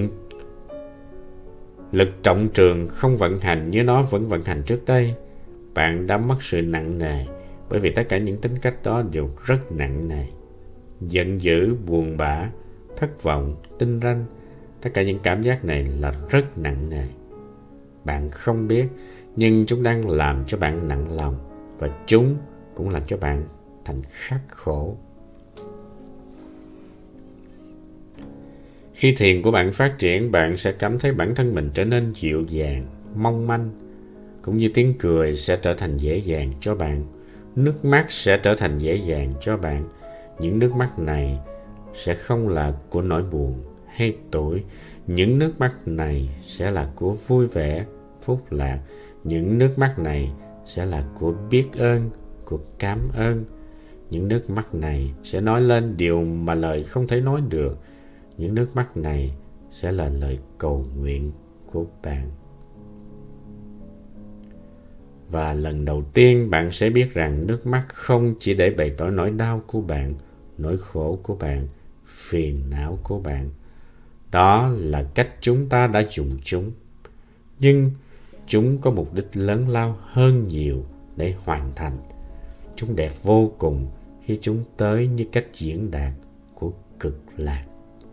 lực trọng trường không vận hành như nó vẫn vận hành trước đây. Bạn đã mất sự nặng nề, bởi vì tất cả những tính cách đó đều rất nặng nề. Giận dữ, buồn bã, thất vọng, tinh ranh, tất cả những cảm giác này là rất nặng nề. Bạn không biết, nhưng chúng đang làm cho bạn nặng lòng, và chúng cũng làm cho bạn thành khắc khổ. Khi thiền của bạn phát triển, bạn sẽ cảm thấy bản thân mình trở nên dịu dàng, mong manh, cũng như tiếng cười sẽ trở thành dễ dàng cho bạn. Nước mắt sẽ trở thành dễ dàng cho bạn. Những nước mắt này sẽ không là của nỗi buồn hay tủi. Những nước mắt này sẽ là của vui vẻ, phúc lạc. Những nước mắt này sẽ là của biết ơn, của cảm ơn. Những nước mắt này sẽ nói lên điều mà lời không thể nói được. Những nước mắt này sẽ là lời cầu nguyện của bạn. Và lần đầu tiên bạn sẽ biết rằng nước mắt không chỉ để bày tỏ nỗi đau của bạn, nỗi khổ của bạn, phiền não của bạn. Đó là cách chúng ta đã dùng chúng. Nhưng chúng có mục đích lớn lao hơn nhiều để hoàn thành. Chúng đẹp vô cùng khi chúng tới như cách diễn đạt của cực lạc.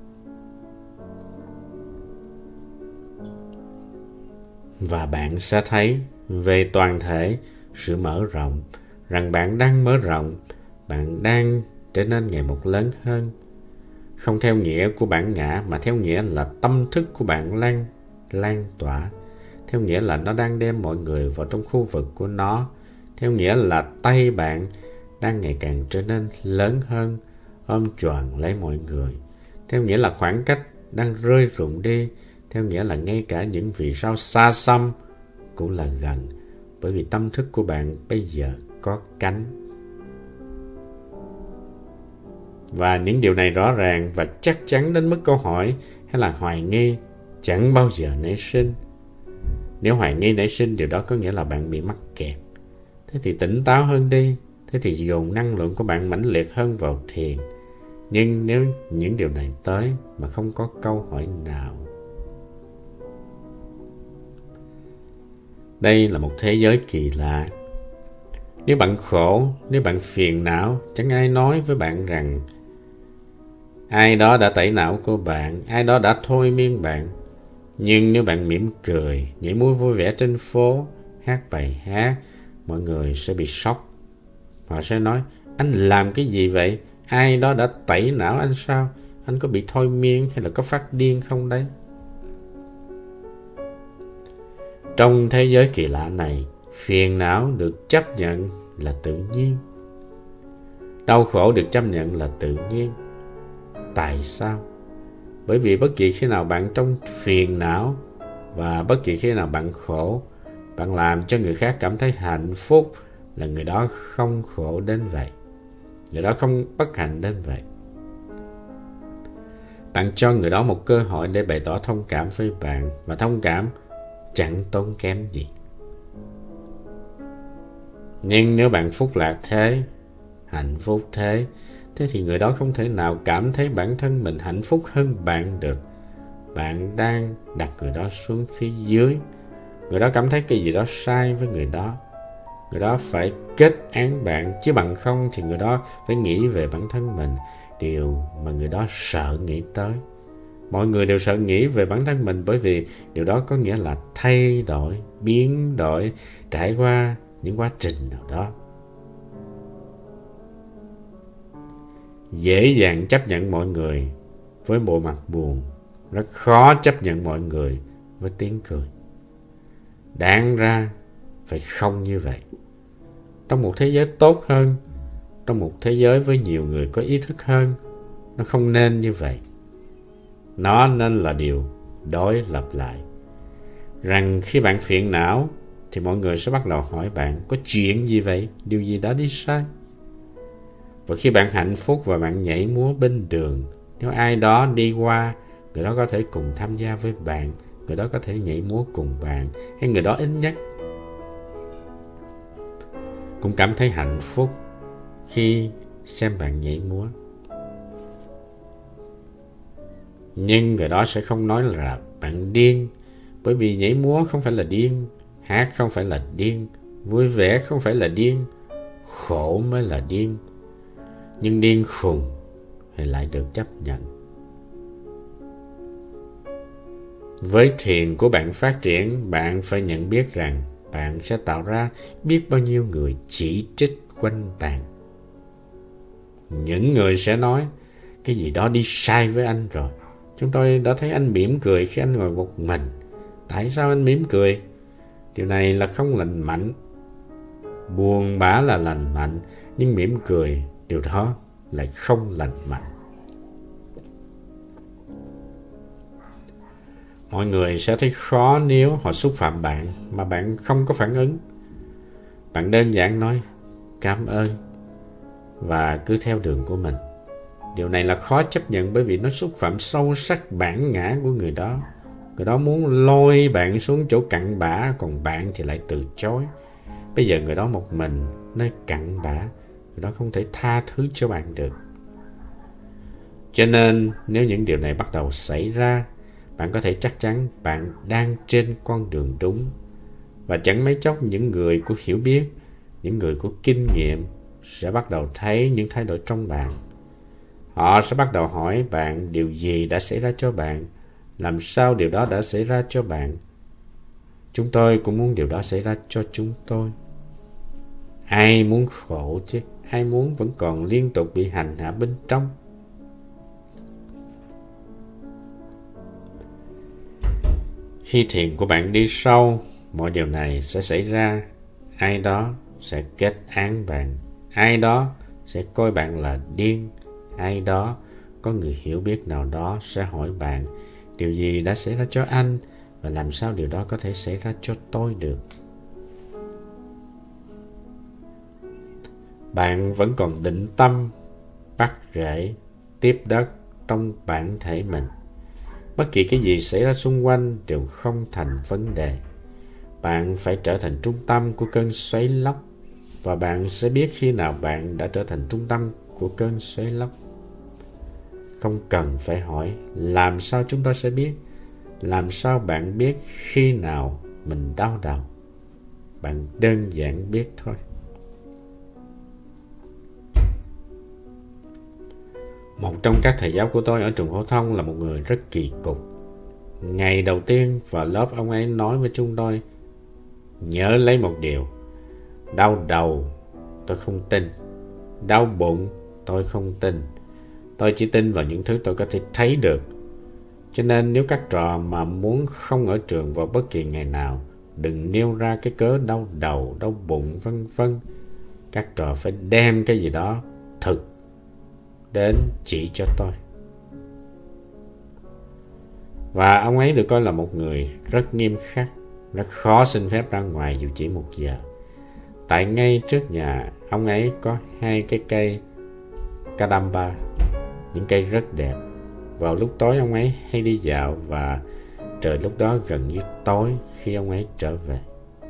Và bạn sẽ thấy về toàn thể sự mở rộng, rằng bạn đang mở rộng, bạn đang trở nên ngày một lớn hơn. Không theo nghĩa của bản ngã, mà theo nghĩa là tâm thức của bạn lan tỏa. Theo nghĩa là nó đang đem mọi người vào trong khu vực của nó. Theo nghĩa là tay bạn đang ngày càng trở nên lớn hơn, ôm choàng lấy mọi người. Theo nghĩa là khoảng cách đang rơi rụng đi. Theo nghĩa là ngay cả những vì sao xa xăm cũng là gần, bởi vì tâm thức của bạn bây giờ có cánh. Và những điều này rõ ràng và chắc chắn đến mức câu hỏi hay là hoài nghi chẳng bao giờ nảy sinh. Nếu hoài nghi nảy sinh, điều đó có nghĩa là bạn bị mắc kẹt. Thế thì tỉnh táo hơn đi. Thế thì dồn năng lượng của bạn mãnh liệt hơn vào thiền. Nhưng nếu những điều này tới mà không có câu hỏi nào, đây là một thế giới kỳ lạ. Nếu bạn khổ, nếu bạn phiền não, chẳng ai nói với bạn rằng ai đó đã tẩy não của bạn, ai đó đã thôi miên bạn. Nhưng nếu bạn mỉm cười, nhảy múa vui vẻ trên phố, hát bài hát, mọi người sẽ bị sốc. Họ sẽ nói, anh làm cái gì vậy? Ai đó đã tẩy não anh sao? Anh có bị thôi miên hay là có phát điên không đấy? Trong thế giới kỳ lạ này, phiền não được chấp nhận là tự nhiên. Đau khổ được chấp nhận là tự nhiên. Tại sao? Bởi vì bất kỳ khi nào bạn trong phiền não và bất kỳ khi nào bạn khổ, bạn làm cho người khác cảm thấy hạnh phúc, là người đó không khổ đến vậy. Người đó không bất hạnh đến vậy. Bạn cho người đó một cơ hội để bày tỏ thông cảm với bạn, và thông cảm chẳng tốn kém gì. Nhưng nếu bạn phúc lạc thế, hạnh phúc thế, thế thì người đó không thể nào cảm thấy bản thân mình hạnh phúc hơn bạn được. Bạn đang đặt người đó xuống phía dưới. Người đó cảm thấy cái gì đó sai với người đó. Người đó phải kết án bạn, chứ bằng không thì người đó phải nghĩ về bản thân mình, điều mà người đó sợ nghĩ tới. Mọi người đều sợ nghĩ về bản thân mình, bởi vì điều đó có nghĩa là thay đổi, biến đổi, trải qua những quá trình nào đó. Dễ dàng chấp nhận mọi người với bộ mặt buồn, rất khó chấp nhận mọi người với tiếng cười. Đáng ra phải không như vậy. Trong một thế giới tốt hơn, trong một thế giới với nhiều người có ý thức hơn, nó không nên như vậy. Nó nên là điều đối lập lại. Rằng khi bạn phiền não thì mọi người sẽ bắt đầu hỏi bạn, có chuyện gì vậy? Điều gì đã đi sai? Và khi bạn hạnh phúc và bạn nhảy múa bên đường, nếu ai đó đi qua, người đó có thể cùng tham gia với bạn, người đó có thể nhảy múa cùng bạn, hay người đó ít nhất cũng cảm thấy hạnh phúc khi xem bạn nhảy múa. Nhưng người đó sẽ không nói là bạn điên, bởi vì nhảy múa không phải là điên, hát không phải là điên, vui vẻ không phải là điên, khổ mới là điên. Nhưng điên khùng thì lại được chấp nhận. Với thiền của bạn phát triển, bạn phải nhận biết rằng bạn sẽ tạo ra biết bao nhiêu người chỉ trích quanh bạn. Những người sẽ nói, cái gì đó đi sai với anh rồi. Chúng tôi đã thấy anh mỉm cười khi anh ngồi một mình. Tại sao anh mỉm cười? Điều này là không lành mạnh. Buồn bã là lành mạnh, nhưng mỉm cười, điều đó lại không lành mạnh. Mọi người sẽ thấy khó nếu họ xúc phạm bạn mà bạn không có phản ứng. Bạn đơn giản nói cảm ơn và cứ theo đường của mình. Điều này là khó chấp nhận bởi vì nó xúc phạm sâu sắc bản ngã của người đó. Người đó muốn lôi bạn xuống chỗ cặn bã, còn bạn thì lại từ chối. Bây giờ người đó một mình nơi cặn bã, người đó không thể tha thứ cho bạn được. Cho nên nếu những điều này bắt đầu xảy ra, bạn có thể chắc chắn bạn đang trên con đường đúng. Và chẳng mấy chốc những người của hiểu biết, những người của kinh nghiệm sẽ bắt đầu thấy những thay đổi trong bạn. Họ sẽ bắt đầu hỏi bạn điều gì đã xảy ra cho bạn, làm sao điều đó đã xảy ra cho bạn. Chúng tôi cũng muốn điều đó xảy ra cho chúng tôi. Ai muốn khổ chứ? Ai muốn vẫn còn liên tục bị hành hạ bên trong? Khi thiền của bạn đi sâu, mọi điều này sẽ xảy ra. Ai đó sẽ kết án bạn. Ai đó sẽ coi bạn là điên. Ai đó, có người hiểu biết nào đó sẽ hỏi bạn điều gì đã xảy ra cho anh và làm sao điều đó có thể xảy ra cho tôi được. Bạn vẫn còn định tâm, bắt rễ, tiếp đất trong bản thể mình. Bất kỳ cái gì xảy ra xung quanh đều không thành vấn đề. Bạn phải trở thành trung tâm của cơn xoáy lốc, và bạn sẽ biết khi nào bạn đã trở thành trung tâm của cơn xoáy lốc. Không cần phải hỏi làm sao chúng ta sẽ biết. Làm sao bạn biết khi nào mình đau đầu? Bạn đơn giản biết thôi. Một trong các thầy giáo của tôi ở trường phổ thông là một người rất kỳ cục. Ngày đầu tiên vào lớp, ông ấy nói với chúng tôi, nhớ lấy một điều: đau đầu tôi không tin, đau bụng tôi không tin. Tôi chỉ tin vào những thứ tôi có thể thấy được. Cho nên nếu các trò mà muốn không ở trường vào bất kỳ ngày nào, đừng nêu ra cái cớ đau đầu, đau bụng vân vân. Các trò phải đem cái gì đó thực đến chỉ cho tôi. Và ông ấy được coi là một người rất nghiêm khắc, rất khó xin phép ra ngoài dù chỉ 1 giờ. Tại ngay trước nhà ông ấy có 2 cái cây Kadamba, những cây rất đẹp. Vào lúc tối ông ấy hay đi dạo, và trời lúc đó gần như tối khi ông ấy trở về.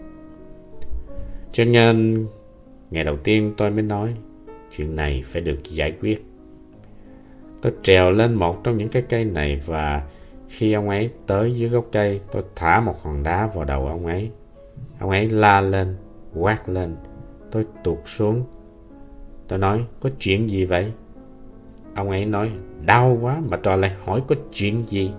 Cho nên ngày đầu tiên tôi mới nói chuyện này phải được giải quyết. Tôi trèo lên một trong những cái cây này, và khi ông ấy tới dưới gốc cây, tôi thả một hòn đá vào đầu ông ấy. Ông ấy la lên, quát lên. Tôi tụt xuống. Tôi nói, có chuyện gì vậy? Ông ấy nói, đau quá mà trò lại hỏi có chuyện gì.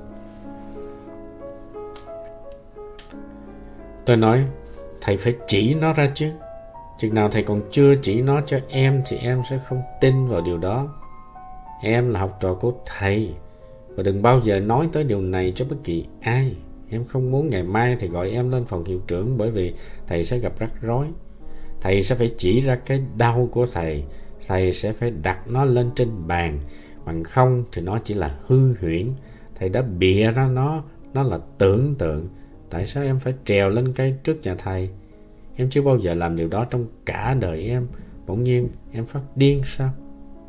Tôi nói, thầy phải chỉ nó ra chứ. Chừng nào thầy còn chưa chỉ nó cho em thì em sẽ không tin vào điều đó. Em là học trò của thầy, và đừng bao giờ nói tới điều này cho bất kỳ ai. Em không muốn ngày mai thầy gọi em lên phòng hiệu trưởng, bởi vì thầy sẽ gặp rắc rối. Thầy sẽ phải chỉ ra cái đau của thầy. Thầy sẽ phải đặt nó lên trên bàn. Bằng không thì nó chỉ là hư huyễn. Thầy đã bịa ra nó là tưởng tượng. Tại sao em phải trèo lên cây trước nhà thầy? Em chưa bao giờ làm điều đó trong cả đời em. Bỗng nhiên em phát điên sao?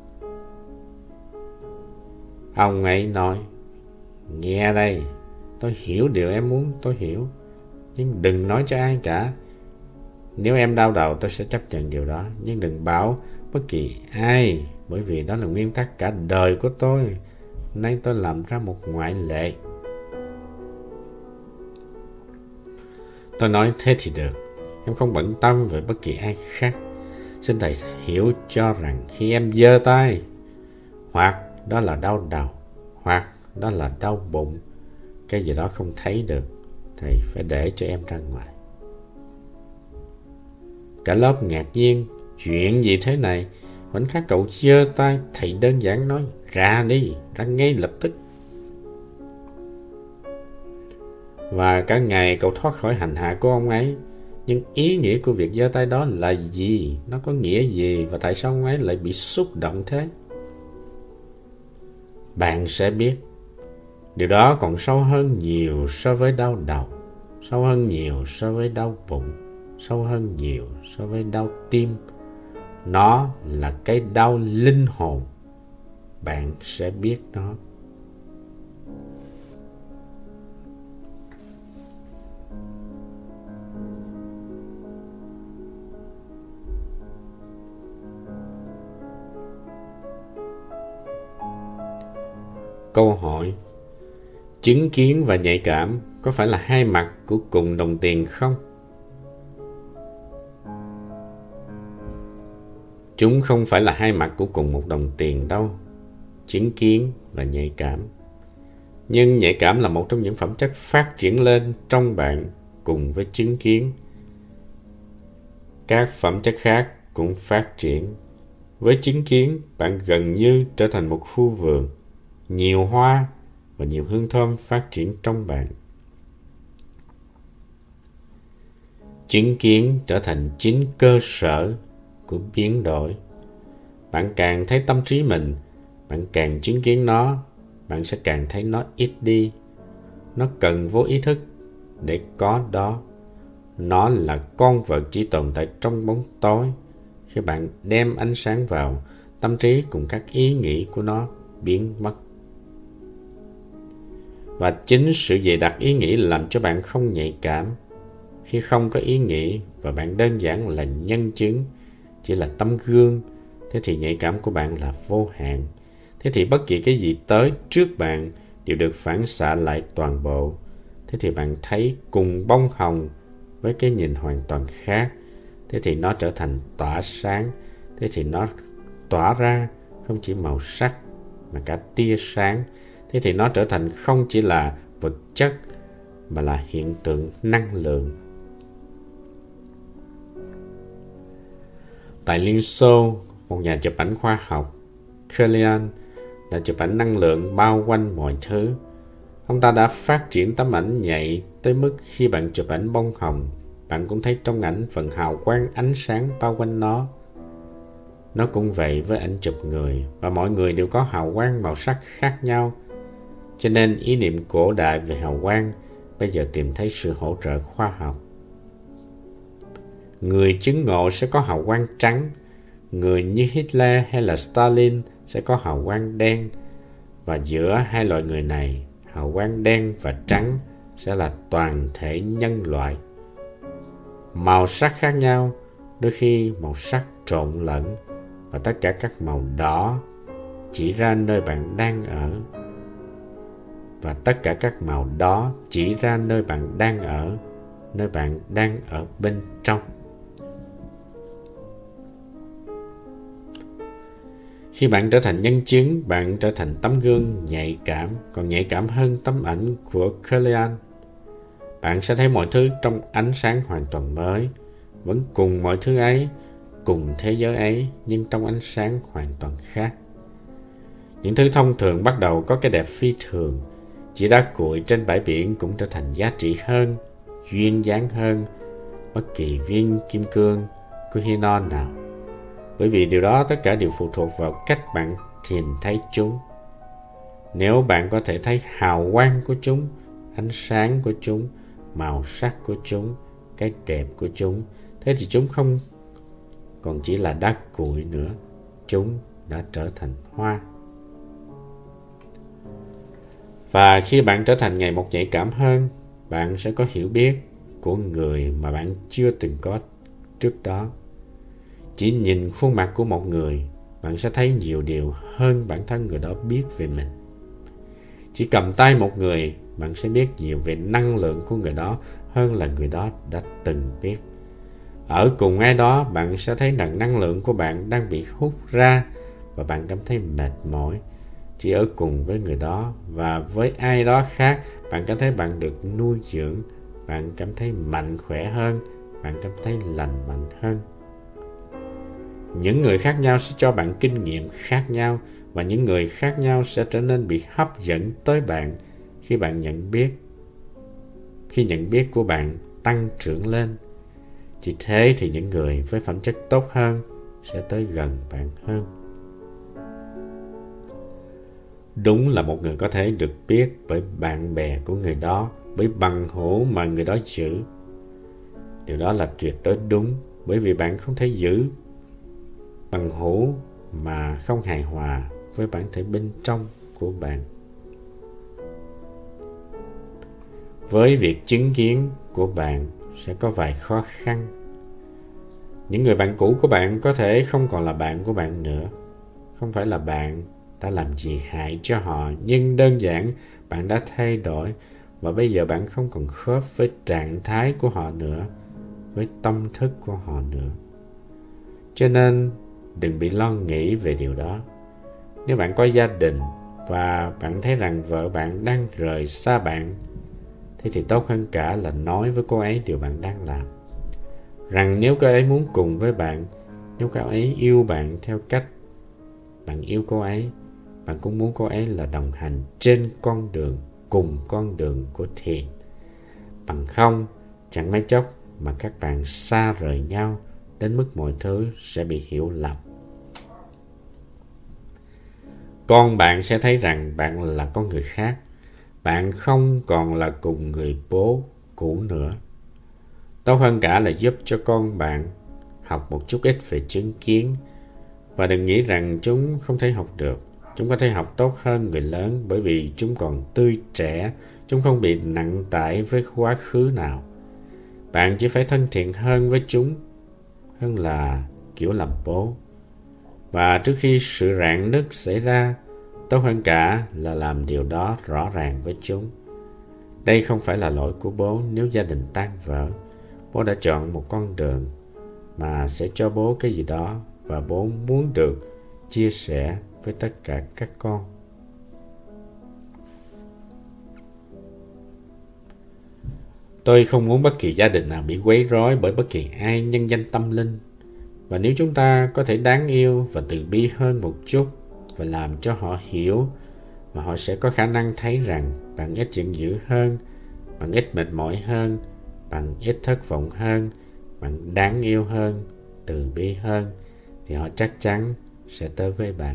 Ông ấy nói, nghe đây, tôi hiểu điều em muốn, tôi hiểu. Nhưng đừng nói cho ai cả. Nếu em đau đầu tôi sẽ chấp nhận điều đó. Nhưng đừng bảo bất kỳ ai, bởi vì đó là nguyên tắc cả đời của tôi. Nay tôi làm ra một ngoại lệ. Tôi nói thế thì được. Em không bận tâm về bất kỳ ai khác. Xin thầy hiểu cho rằng khi em giơ tay, hoặc đó là đau đầu, hoặc đó là đau bụng, cái gì đó không thấy được, thầy phải để cho em ra ngoài. Cả lớp ngạc nhiên. Chuyện gì thế này? Khoảnh khắc cậu giơ tay, thầy đơn giản nói, ra đi, ra ngay lập tức. Và cả ngày cậu thoát khỏi hành hạ của ông ấy. Nhưng ý nghĩa của việc giơ tay đó là gì? Nó có nghĩa gì? Và tại sao ông ấy lại bị xúc động thế? Bạn sẽ biết. Điều đó còn sâu hơn nhiều so với đau đầu, sâu hơn nhiều so với đau bụng, sâu hơn nhiều so với đau tim. Nó là cái đau linh hồn. Bạn sẽ biết nó. Câu hỏi: chứng kiến và nhạy cảm có phải là hai mặt của cùng đồng tiền không? Chúng không phải là hai mặt của cùng một đồng tiền đâu. Chứng kiến và nhạy cảm. Nhưng nhạy cảm là một trong những phẩm chất phát triển lên trong bạn cùng với chứng kiến. Các phẩm chất khác cũng phát triển. Với chứng kiến, bạn gần như trở thành một khu vườn. Nhiều hoa và nhiều hương thơm phát triển trong bạn. Chứng kiến trở thành chính cơ sở của biến đổi. Bạn càng thấy tâm trí mình, bạn càng chứng kiến nó, bạn sẽ càng thấy nó ít đi. Nó cần vô ý thức để có đó. Nó là con vật chỉ tồn tại trong bóng tối. Khi bạn đem ánh sáng vào, tâm trí cùng các ý nghĩ của nó biến mất. Và chính sự dày đặc ý nghĩ làm cho bạn không nhạy cảm. Khi không có ý nghĩ và bạn đơn giản là nhân chứng, chỉ là tấm gương, thế thì nhạy cảm của bạn là vô hạn. Thế thì bất kỳ cái gì tới trước bạn đều được phản xạ lại toàn bộ. Thế thì bạn thấy cùng bông hồng với cái nhìn hoàn toàn khác. Thế thì nó trở thành tỏa sáng. Thế thì nó tỏa ra không chỉ màu sắc mà cả tia sáng. Thế thì nó trở thành không chỉ là vật chất mà là hiện tượng năng lượng. Tại Liên Xô, một nhà chụp ảnh khoa học, Kirlian, đã chụp ảnh năng lượng bao quanh mọi thứ. Ông ta đã phát triển tấm ảnh nhạy tới mức khi bạn chụp ảnh bông hồng, bạn cũng thấy trong ảnh phần hào quang ánh sáng bao quanh nó. Nó cũng vậy với ảnh chụp người, và mọi người đều có hào quang màu sắc khác nhau. Cho nên ý niệm cổ đại về hào quang bây giờ tìm thấy sự hỗ trợ khoa học. Người chứng ngộ sẽ có hào quang trắng, người như Hitler hay là Stalin sẽ có hào quang đen, và giữa hai loại người này, hào quang đen và trắng sẽ là toàn thể nhân loại. Màu sắc khác nhau, đôi khi màu sắc trộn lẫn, và tất cả các màu đỏ chỉ ra nơi bạn đang ở. Và tất cả các màu đó chỉ ra nơi bạn đang ở bên trong. Khi bạn trở thành nhân chứng, bạn trở thành tấm gương nhạy cảm, còn nhạy cảm hơn tấm ảnh của Kirlian. Bạn sẽ thấy mọi thứ trong ánh sáng hoàn toàn mới, vẫn cùng mọi thứ ấy, cùng thế giới ấy, nhưng trong ánh sáng hoàn toàn khác. Những thứ thông thường bắt đầu có cái đẹp phi thường. Chỉ đá cuội trên bãi biển cũng trở thành giá trị hơn, duyên dáng hơn bất kỳ viên kim cương của Hinon nào. Bởi vì điều đó tất cả đều phụ thuộc vào cách bạn nhìn thấy chúng. Nếu bạn có thể thấy hào quang của chúng, ánh sáng của chúng, màu sắc của chúng, cái đẹp của chúng, thế thì chúng không còn chỉ là đá cuội nữa. Chúng đã trở thành hoa. Và khi bạn trở thành ngày một nhạy cảm hơn, bạn sẽ có hiểu biết của người mà bạn chưa từng có trước đó. Chỉ nhìn khuôn mặt của một người, bạn sẽ thấy nhiều điều hơn bản thân người đó biết về mình. Chỉ cầm tay một người, bạn sẽ biết nhiều về năng lượng của người đó hơn là người đó đã từng biết. Ở cùng ai đó, bạn sẽ thấy rằng năng lượng của bạn đang bị hút ra và bạn cảm thấy mệt mỏi. Chỉ ở cùng với người đó và với ai đó khác, bạn cảm thấy bạn được nuôi dưỡng, bạn cảm thấy mạnh khỏe hơn, bạn cảm thấy lành mạnh hơn. Những người khác nhau sẽ cho bạn kinh nghiệm khác nhau và những người khác nhau sẽ trở nên bị hấp dẫn tới bạn khi nhận biết của bạn tăng trưởng lên. Chỉ thế thì những người với phẩm chất tốt hơn sẽ tới gần bạn hơn. Đúng là một người có thể được biết bởi bạn bè của người đó, bởi bằng hữu mà người đó giữ. Điều đó là tuyệt đối đúng, bởi vì bạn không thể giữ bằng hữu mà không hài hòa với bản thể bên trong của bạn. Với việc chứng kiến của bạn sẽ có vài khó khăn. Những người bạn cũ của bạn có thể không còn là bạn của bạn nữa. Không phải là bạn đã làm gì hại cho họ, nhưng đơn giản bạn đã thay đổi và bây giờ bạn không còn khớp với trạng thái của họ nữa, với tâm thức của họ nữa. Cho nên đừng bị lo nghĩ về điều đó. Nếu bạn có gia đình và bạn thấy rằng vợ bạn đang rời xa bạn, thế thì tốt hơn cả là nói với cô ấy điều bạn đang làm. Rằng nếu cô ấy muốn cùng với bạn, nếu cô ấy yêu bạn theo cách bạn yêu cô ấy, bạn cũng muốn cô ấy là đồng hành trên cùng con đường của thiền. Bằng không, chẳng mấy chốc mà các bạn xa rời nhau đến mức mọi thứ sẽ bị hiểu lầm. Con bạn sẽ thấy rằng bạn là con người khác. Bạn không còn là cùng người bố cũ nữa. Tốt hơn cả là giúp cho con bạn học một chút ít về chứng kiến. Và đừng nghĩ rằng chúng không thể học được. Chúng có thể học tốt hơn người lớn bởi vì chúng còn tươi trẻ, chúng không bị nặng tải với quá khứ nào. Bạn chỉ phải thân thiện hơn với chúng, hơn là kiểu làm bố. Và trước khi sự rạn nứt xảy ra, tốt hơn cả là làm điều đó rõ ràng với chúng. Đây không phải là lỗi của bố nếu gia đình tan vỡ. Bố đã chọn một con đường mà sẽ cho bố cái gì đó và bố muốn được chia sẻ với tất cả các con. Tôi không muốn bất kỳ gia đình nào bị quấy rối bởi bất kỳ ai nhân danh tâm linh. Và nếu chúng ta có thể đáng yêu và từ bi hơn một chút và làm cho họ hiểu, và họ sẽ có khả năng thấy rằng bạn ít giận dữ hơn, bạn ít mệt mỏi hơn, bạn ít thất vọng hơn, bạn đáng yêu hơn, từ bi hơn, thì họ chắc chắn sẽ tới với bạn.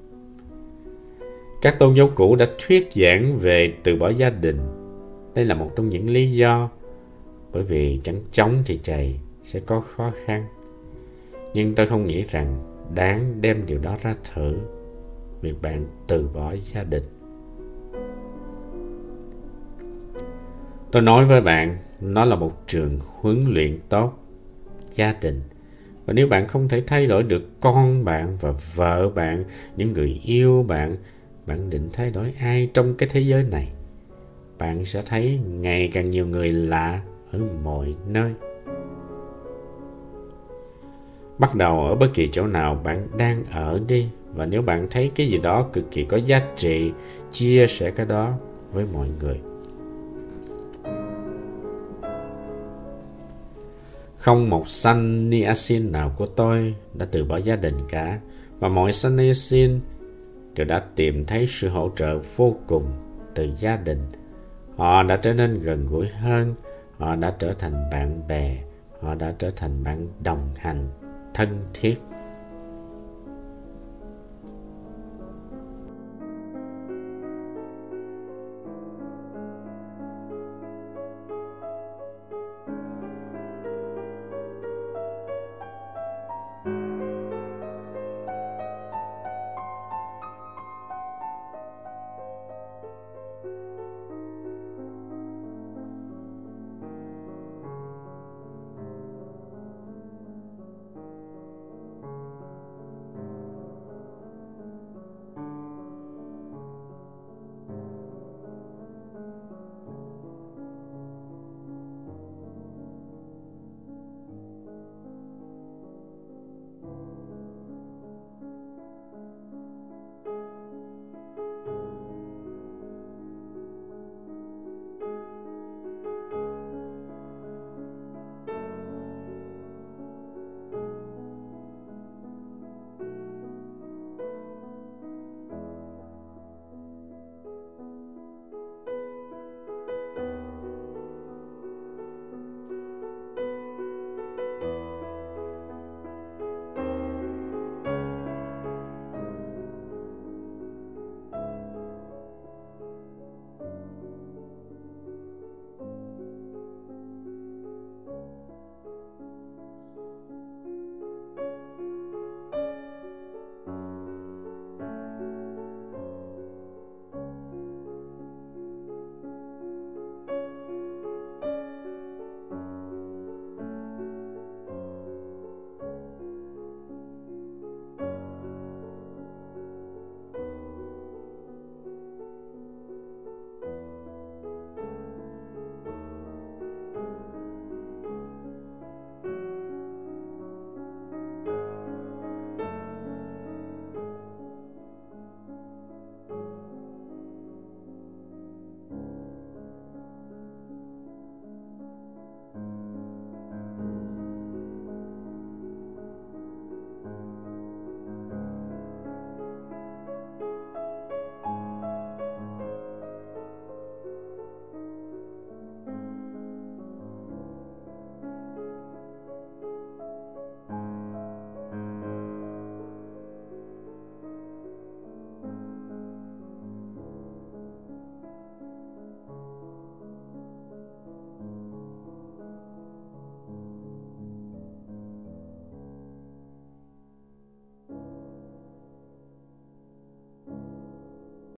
Các tôn giáo cũ đã thuyết giảng về từ bỏ gia đình. Đây là một trong những lý do, bởi vì chẳng chống thì chày sẽ có khó khăn. Nhưng tôi không nghĩ rằng đáng đem điều đó ra thử, việc bạn từ bỏ gia đình. Tôi nói với bạn, nó là một trường huấn luyện tốt, gia đình. Và nếu bạn không thể thay đổi được con bạn và vợ bạn, những người yêu bạn, bạn định thay đổi ai trong cái thế giới này? Bạn sẽ thấy ngày càng nhiều người lạ ở mọi nơi. Bắt đầu ở bất kỳ chỗ nào bạn đang ở đi. Và nếu bạn thấy cái gì đó cực kỳ có giá trị, chia sẻ cái đó với mọi người. Không một sannyasi nào của tôi đã từ bỏ gia đình cả. Và mọi sannyasi đều đã tìm thấy sự hỗ trợ vô cùng từ gia đình. Họ đã trở nên gần gũi hơn. Họ đã trở thành bạn bè. Họ đã trở thành bạn đồng hành thân thiết.